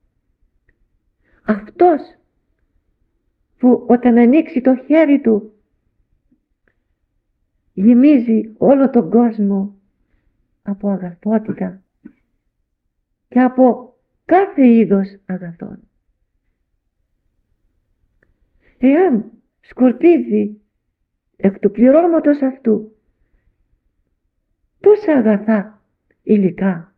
αυτός που όταν ανοίξει το χέρι του γεμίζει όλο τον κόσμο από αγαθότητα και από κάθε είδος αγαθών. Εάν σκορπίζει εκ του πληρώματος αυτού τόσα αγαθά υλικά,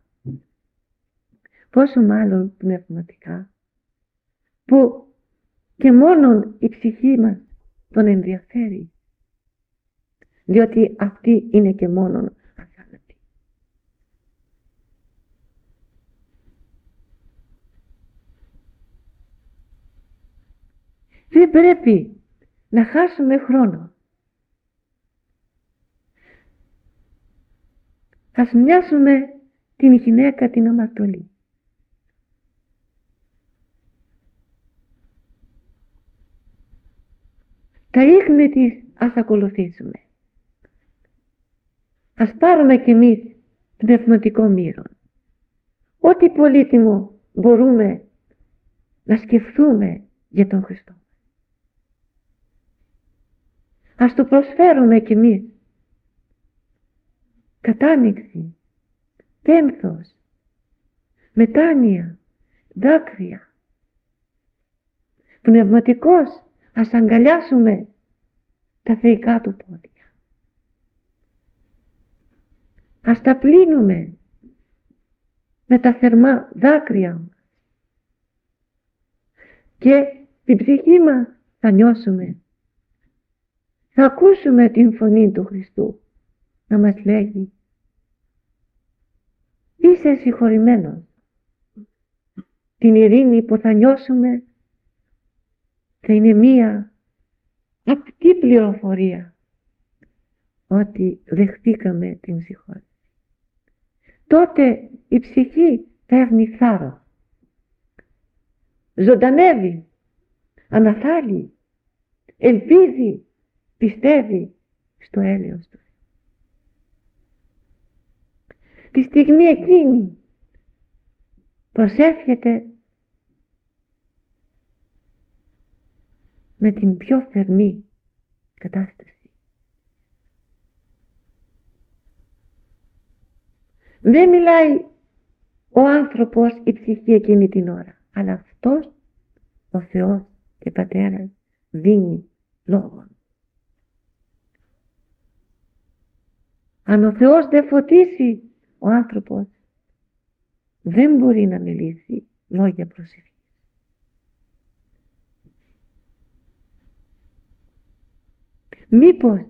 πόσο μάλλον πνευματικά, που και μόνον η ψυχή μας τον ενδιαφέρει, διότι αυτή είναι και μόνον αθάνατη. Δεν πρέπει να χάσουμε χρόνο. Ας μοιάσουμε την γυναίκα την αμαρτωλή. Τα ίχνη της ας ακολουθήσουμε. Ας πάρουμε κι εμείς πνευματικό μύρον. Ό,τι πολύτιμο μπορούμε να σκεφτούμε για τον Χριστό. Ας του προσφέρουμε κι εμείς κατάνοιξη, πένθος, μετάνοια, δάκρυα. Πνευματικώς ας αγκαλιάσουμε τα θεϊκά του πόδια. Ας τα πλύνουμε με τα θερμά δάκρυα μας και την ψυχή μας θα νιώσουμε, θα ακούσουμε την φωνή του Χριστού να μας λέγει, είσαι συγχωρημένος. Την ειρήνη που θα νιώσουμε θα είναι μία απτή πληροφορία ότι δεχτήκαμε την συγχώρεση. Τότε η ψυχή παίρνει θάρρος, ζωντανεύει, αναθάλει, ελπίζει, πιστεύει στο έλεος του. Τη στιγμή εκείνη προσεύχεται με την πιο θερμή κατάσταση. Δεν μιλάει ο άνθρωπος, η ψυχή εκείνη την ώρα, αλλά αυτός ο Θεός και Πατέρας δίνει λόγο. Αν ο Θεός δεν φωτίσει, ο άνθρωπος δεν μπορεί να μιλήσει λόγια προσευχής. Μήπως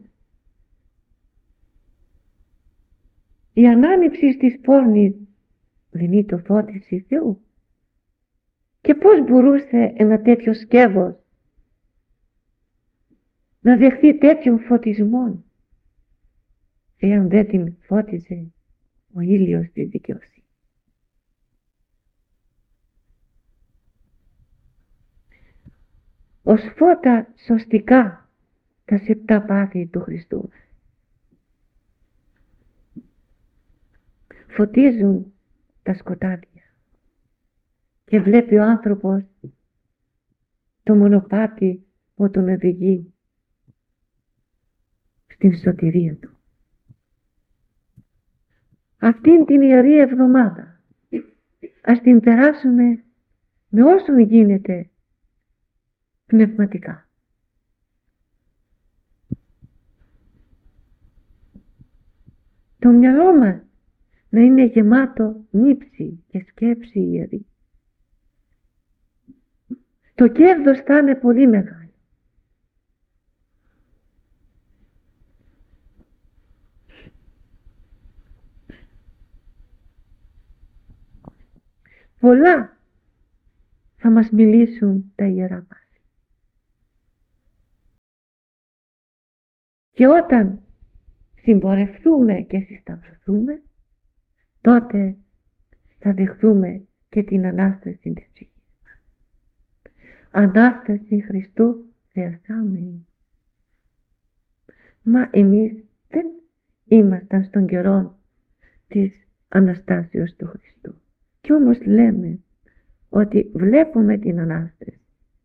η ανάμειψη της πόρνης δεν είναι το φώτιση Θεού? Και πώς μπορούσε ένα τέτοιο σκεύος να δεχθεί τέτοιον φωτισμό εάν δεν την φώτιζε ο ήλιος της δικαιοσύνης? Ως φώτα σωστικά τα σεπτά πάθη του Χριστού φωτίζουν τα σκοτάδια και βλέπει ο άνθρωπος το μονοπάτι που τον οδηγεί στην σωτηρία του. αυτήν την Ιερή Εβδομάδα ας την περάσουμε με όσο γίνεται πνευματικά. Το μυαλό μας να είναι γεμάτο νύψη και σκέψη ιερή. Το κέρδος θα είναι πολύ μεγάλο. Πολλά θα μας μιλήσουν τα Ιερά Πάθη. Και όταν συμπορευτούμε και συσταυρωθούμε, τότε θα δεχθούμε και την Ανάσταση της ψυχής. Ανάσταση Χριστού θεαστάμενη. Μα εμείς δεν ήμασταν στον καιρό της Αναστάσεως του Χριστού. Κι όμως λέμε ότι βλέπουμε την Ανάσταση.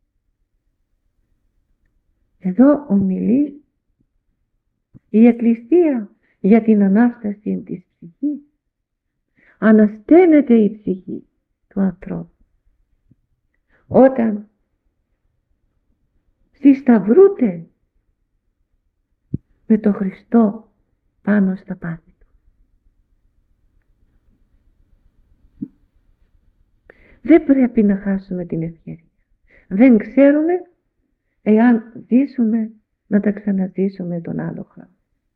Εδώ ομιλεί η Εκκλησία για την Ανάσταση της ψυχής. Ανασταίνεται η ψυχή του ανθρώπου όταν συσταυρούται με το Χριστό πάνω στα πάθη του. Δεν πρέπει να χάσουμε την ευκαιρία. Δεν ξέρουμε εάν ζήσουμε να τα ξαναζήσουμε τον άλλο χρόνο.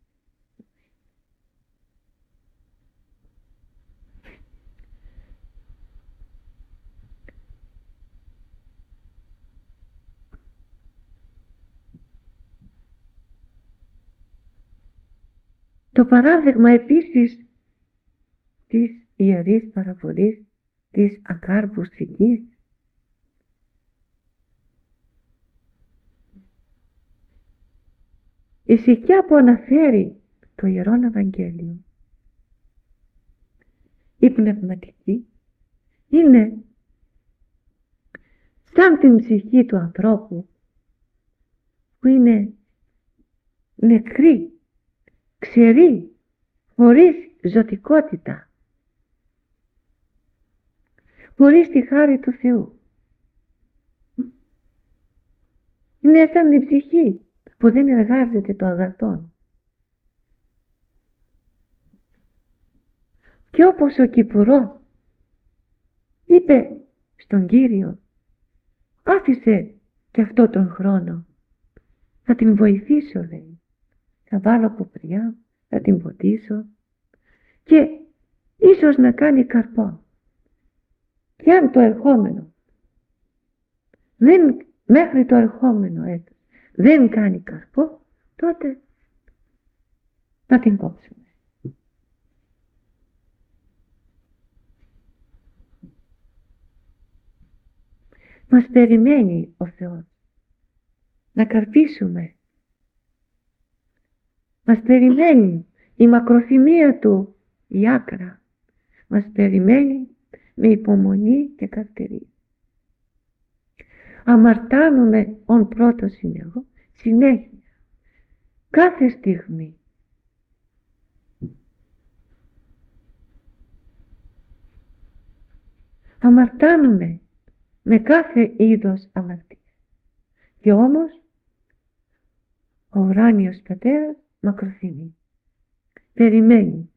Το παράδειγμα επίσης της Ιερής Παραβολής της ακάρπους φυγής η σικιά που αναφέρει το Ιερόν Ευαγγέλιο, η πνευματική, είναι σαν την ψυχή του ανθρώπου που είναι νεκρή, ξερή, χωρίς ζωτικότητα, χωρίς τη χάρη του Θεού. Είναι σαν η ψυχή που δεν εργάζεται το αγαθόν. Και όπως ο Κυπουρός είπε στον Κύριο, άφησε και αυτό τον χρόνο, θα την βοηθήσω, λέει. Θα βάλω κοπριά, θα την ποτίσω και ίσως να κάνει καρπό. Και αν το ερχόμενο δεν, μέχρι το ερχόμενο έτος δεν κάνει καρπό, τότε να την κόψουμε. Μας περιμένει ο Θεός να καρπίσουμε. Μας περιμένει η μακροθυμία Του, η άκρα. Μας περιμένει με υπομονή και καρτερία. Αμαρτάνουμε ον πρώτος είναι εγώ, συνέχεια, κάθε στιγμή. Αμαρτάνουμε με κάθε είδος αμαρτία. Και όμως ο ουράνιος Πατέρας μακροθυμεί. Περιμένει.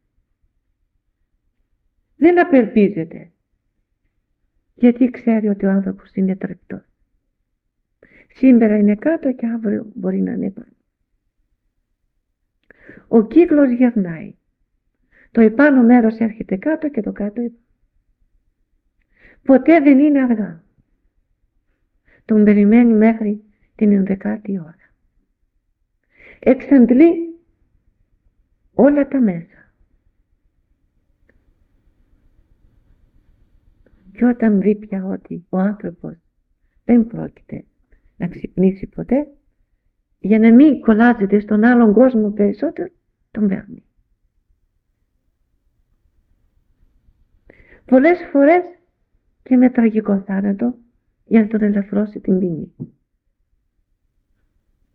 Δεν απελπίζεται. Γιατί ξέρει ότι ο άνθρωπος είναι τρεπτός. Σήμερα είναι κάτω και αύριο μπορεί να είναι πάνω. Ο κύκλος γερνάει. Το επάνω μέρος έρχεται κάτω και το κάτω επάνω. Ποτέ δεν είναι αργά. Τον περιμένει μέχρι την ενδεκάτη ώρα. Εξαντλεί όλα τα μέσα. Και όταν δει πια ότι ο άνθρωπος δεν πρόκειται να ξυπνήσει ποτέ, για να μην κολλάζεται στον άλλον κόσμο περισσότερο, τον παίρνει. Πολλές φορές και με τραγικό θάνατο για να τον ελαφρώσει την ποινή.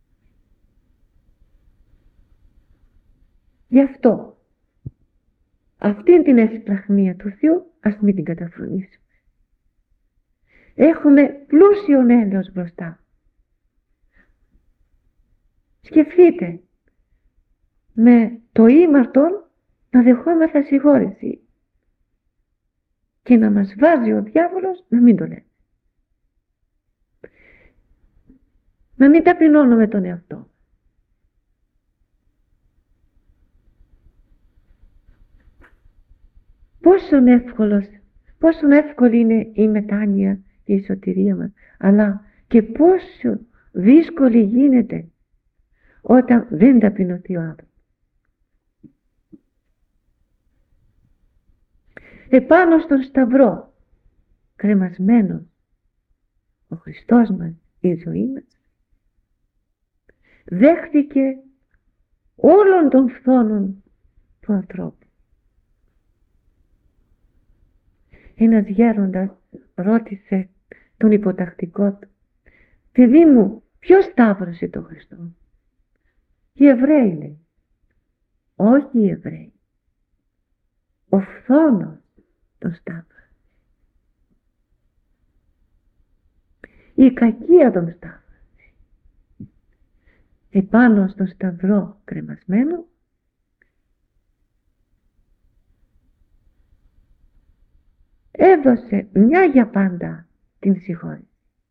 Γι' αυτό Αυτή την ευσπλαχνία του Θεού ας μην την καταφρονήσουμε. Έχουμε πλούσιον έλεος μπροστά. Σκεφτείτε, με το ήμαρτον να δεχόμεθα συγχώρεση και να μας βάζει ο διάβολος να μην το λέμε. Να μην ταπεινώνουμε τον εαυτό. Πόσο εύκολος, πόσο εύκολη είναι η μετάνοια και η σωτηρία μας, αλλά και πόσο δύσκολη γίνεται όταν δεν ταπεινωθεί ο άνθρωπος. Επάνω στον Σταυρό, κρεμασμένος ο Χριστός μας, η ζωή μας, δέχτηκε όλων των φθόνων του ανθρώπου. Ένας γέροντας ρώτησε τον υποτακτικό του, παιδί μου, ποιος σταύρωσε τον Χριστό? Οι Εβραίοι, λέει. Όχι οι Εβραίοι. Ο φθόνος τον σταύρωσε. Η κακία τον σταύρωσε. Επάνω στον Σταυρό κρεμασμένο έδωσε μια για πάντα την συγχώρεση.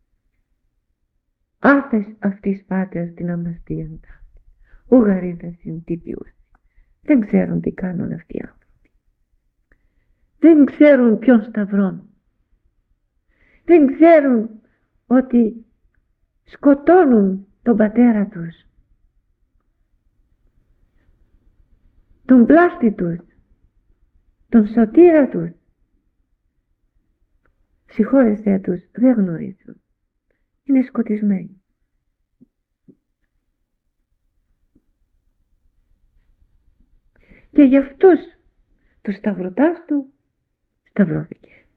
Άφες αυτής πάτερ την αμαρτία. Ουγαρίδα συντύπιους. Δεν ξέρουν τι κάνουν αυτοί οι άνθρωποι. Δεν ξέρουν ποιον σταυρώνουν. Δεν ξέρουν ότι σκοτώνουν τον πατέρα τους, τον πλάστη τους, τον σωτήρα τους. Συγχώρεσέ τους, δεν γνωρίζουν. Είναι σκοτισμένοι. Και για αυτούς τους σταυρωτάς του σταυρώθηκε.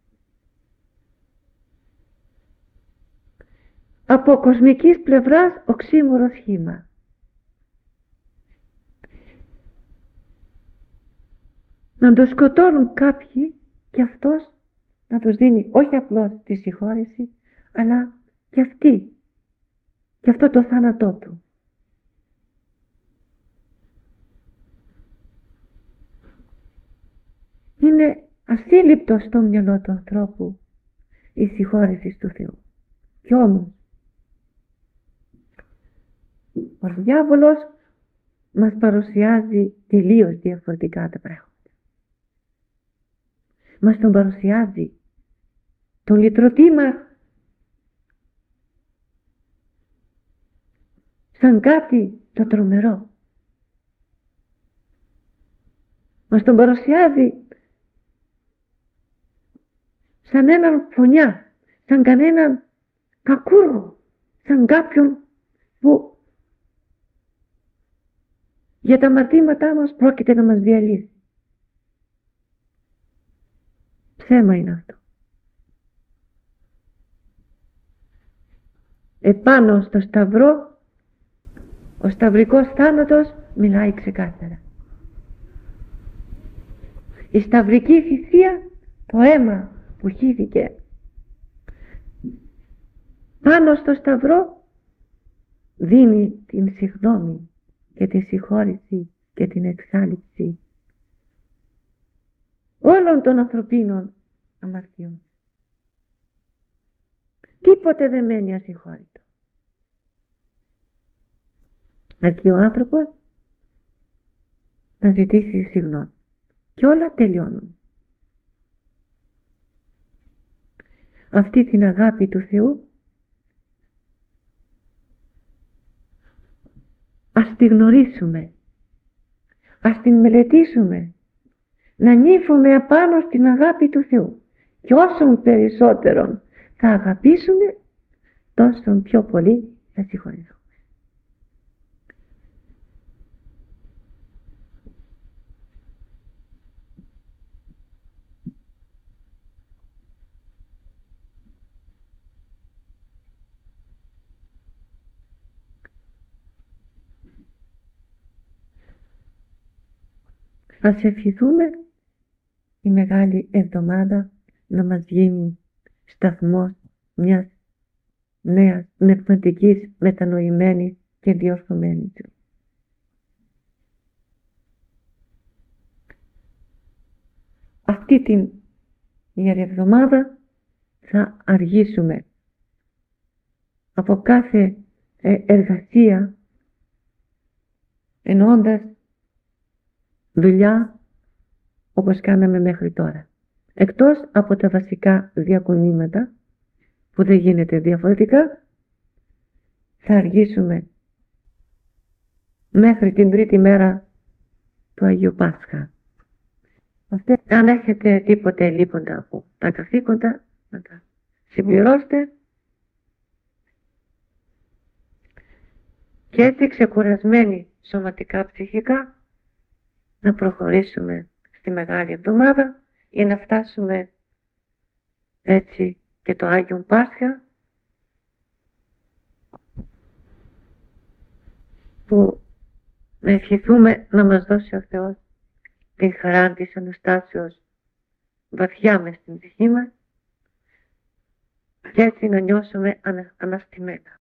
Από κοσμικής πλευράς οξύμορο σχήμα. Να το σκοτώνουν κάποιοι και αυτός να τους δίνει όχι απλώς τη συγχώρεση, αλλά και αυτή, και αυτό το θάνατό του. Είναι ασύλληπτο στο μυαλό του ανθρώπου η συγχώρεση του Θεού. Κι όμως ο διάβολος μας παρουσιάζει τελείως διαφορετικά τα πράγματα. Μας τον παρουσιάζει τον λυτρωτή μας σαν κάτι το τρομερό. Μας τον παρουσιάζει σαν έναν φωνιά, σαν κανέναν κακούργο, σαν κάποιον που για τα αμαρτήματά μας πρόκειται να μας διαλύσει. Ψέμα είναι αυτό. Επάνω στο Σταυρό ο σταυρικός θάνατος μιλάει ξεκάθαρα. Η σταυρική θυσία, το αίμα που χύθηκε πάνω στο Σταυρό, δίνει την συγγνώμη και τη συγχώρηση και την εξάλειψη όλων των ανθρωπίνων αμαρτιών. Τίποτε δεν μένει ασυγχώρητο. Αρκεί ο άνθρωπος να ζητήσει συγγνώμη και όλα τελειώνουν. Αυτή την αγάπη του Θεού ας τη γνωρίσουμε, ας την μελετήσουμε, να νύφουμε απάνω στην αγάπη του Θεού. Και όσο περισσότερον θα αγαπήσουμε, τόσο πιο πολύ θα συγχωρηθούμε. Ας ευχηθούμε η Μεγάλη Εβδομάδα να μας γίνει σταθμός μιας νέας πνευματικής μετανοημένης και διορθωμένης. Αυτή την Ιερή Εβδομάδα θα αργήσουμε από κάθε ε, εργασία, εννοώντας δουλειά όπως κάναμε μέχρι τώρα. Εκτός από τα βασικά διακονήματα που δεν γίνεται διαφορετικά, θα αργήσουμε μέχρι την τρίτη μέρα του Αγίου Πάσχα. Αυτές, αν έχετε τίποτε λείποντα από τα καθήκοντα, να τα συμπληρώσετε και έτσι ξεκουρασμένοι σωματικά ψυχικά να προχωρήσουμε στη Μεγάλη Εβδομάδα για να φτάσουμε έτσι και το Άγιον Πάσχα που να ευχηθούμε να μας δώσει ο Θεός την χαρά της Αναστάσεως βαθιά μες στην ψυχή μας και έτσι να νιώσουμε ανα, αναστημένα.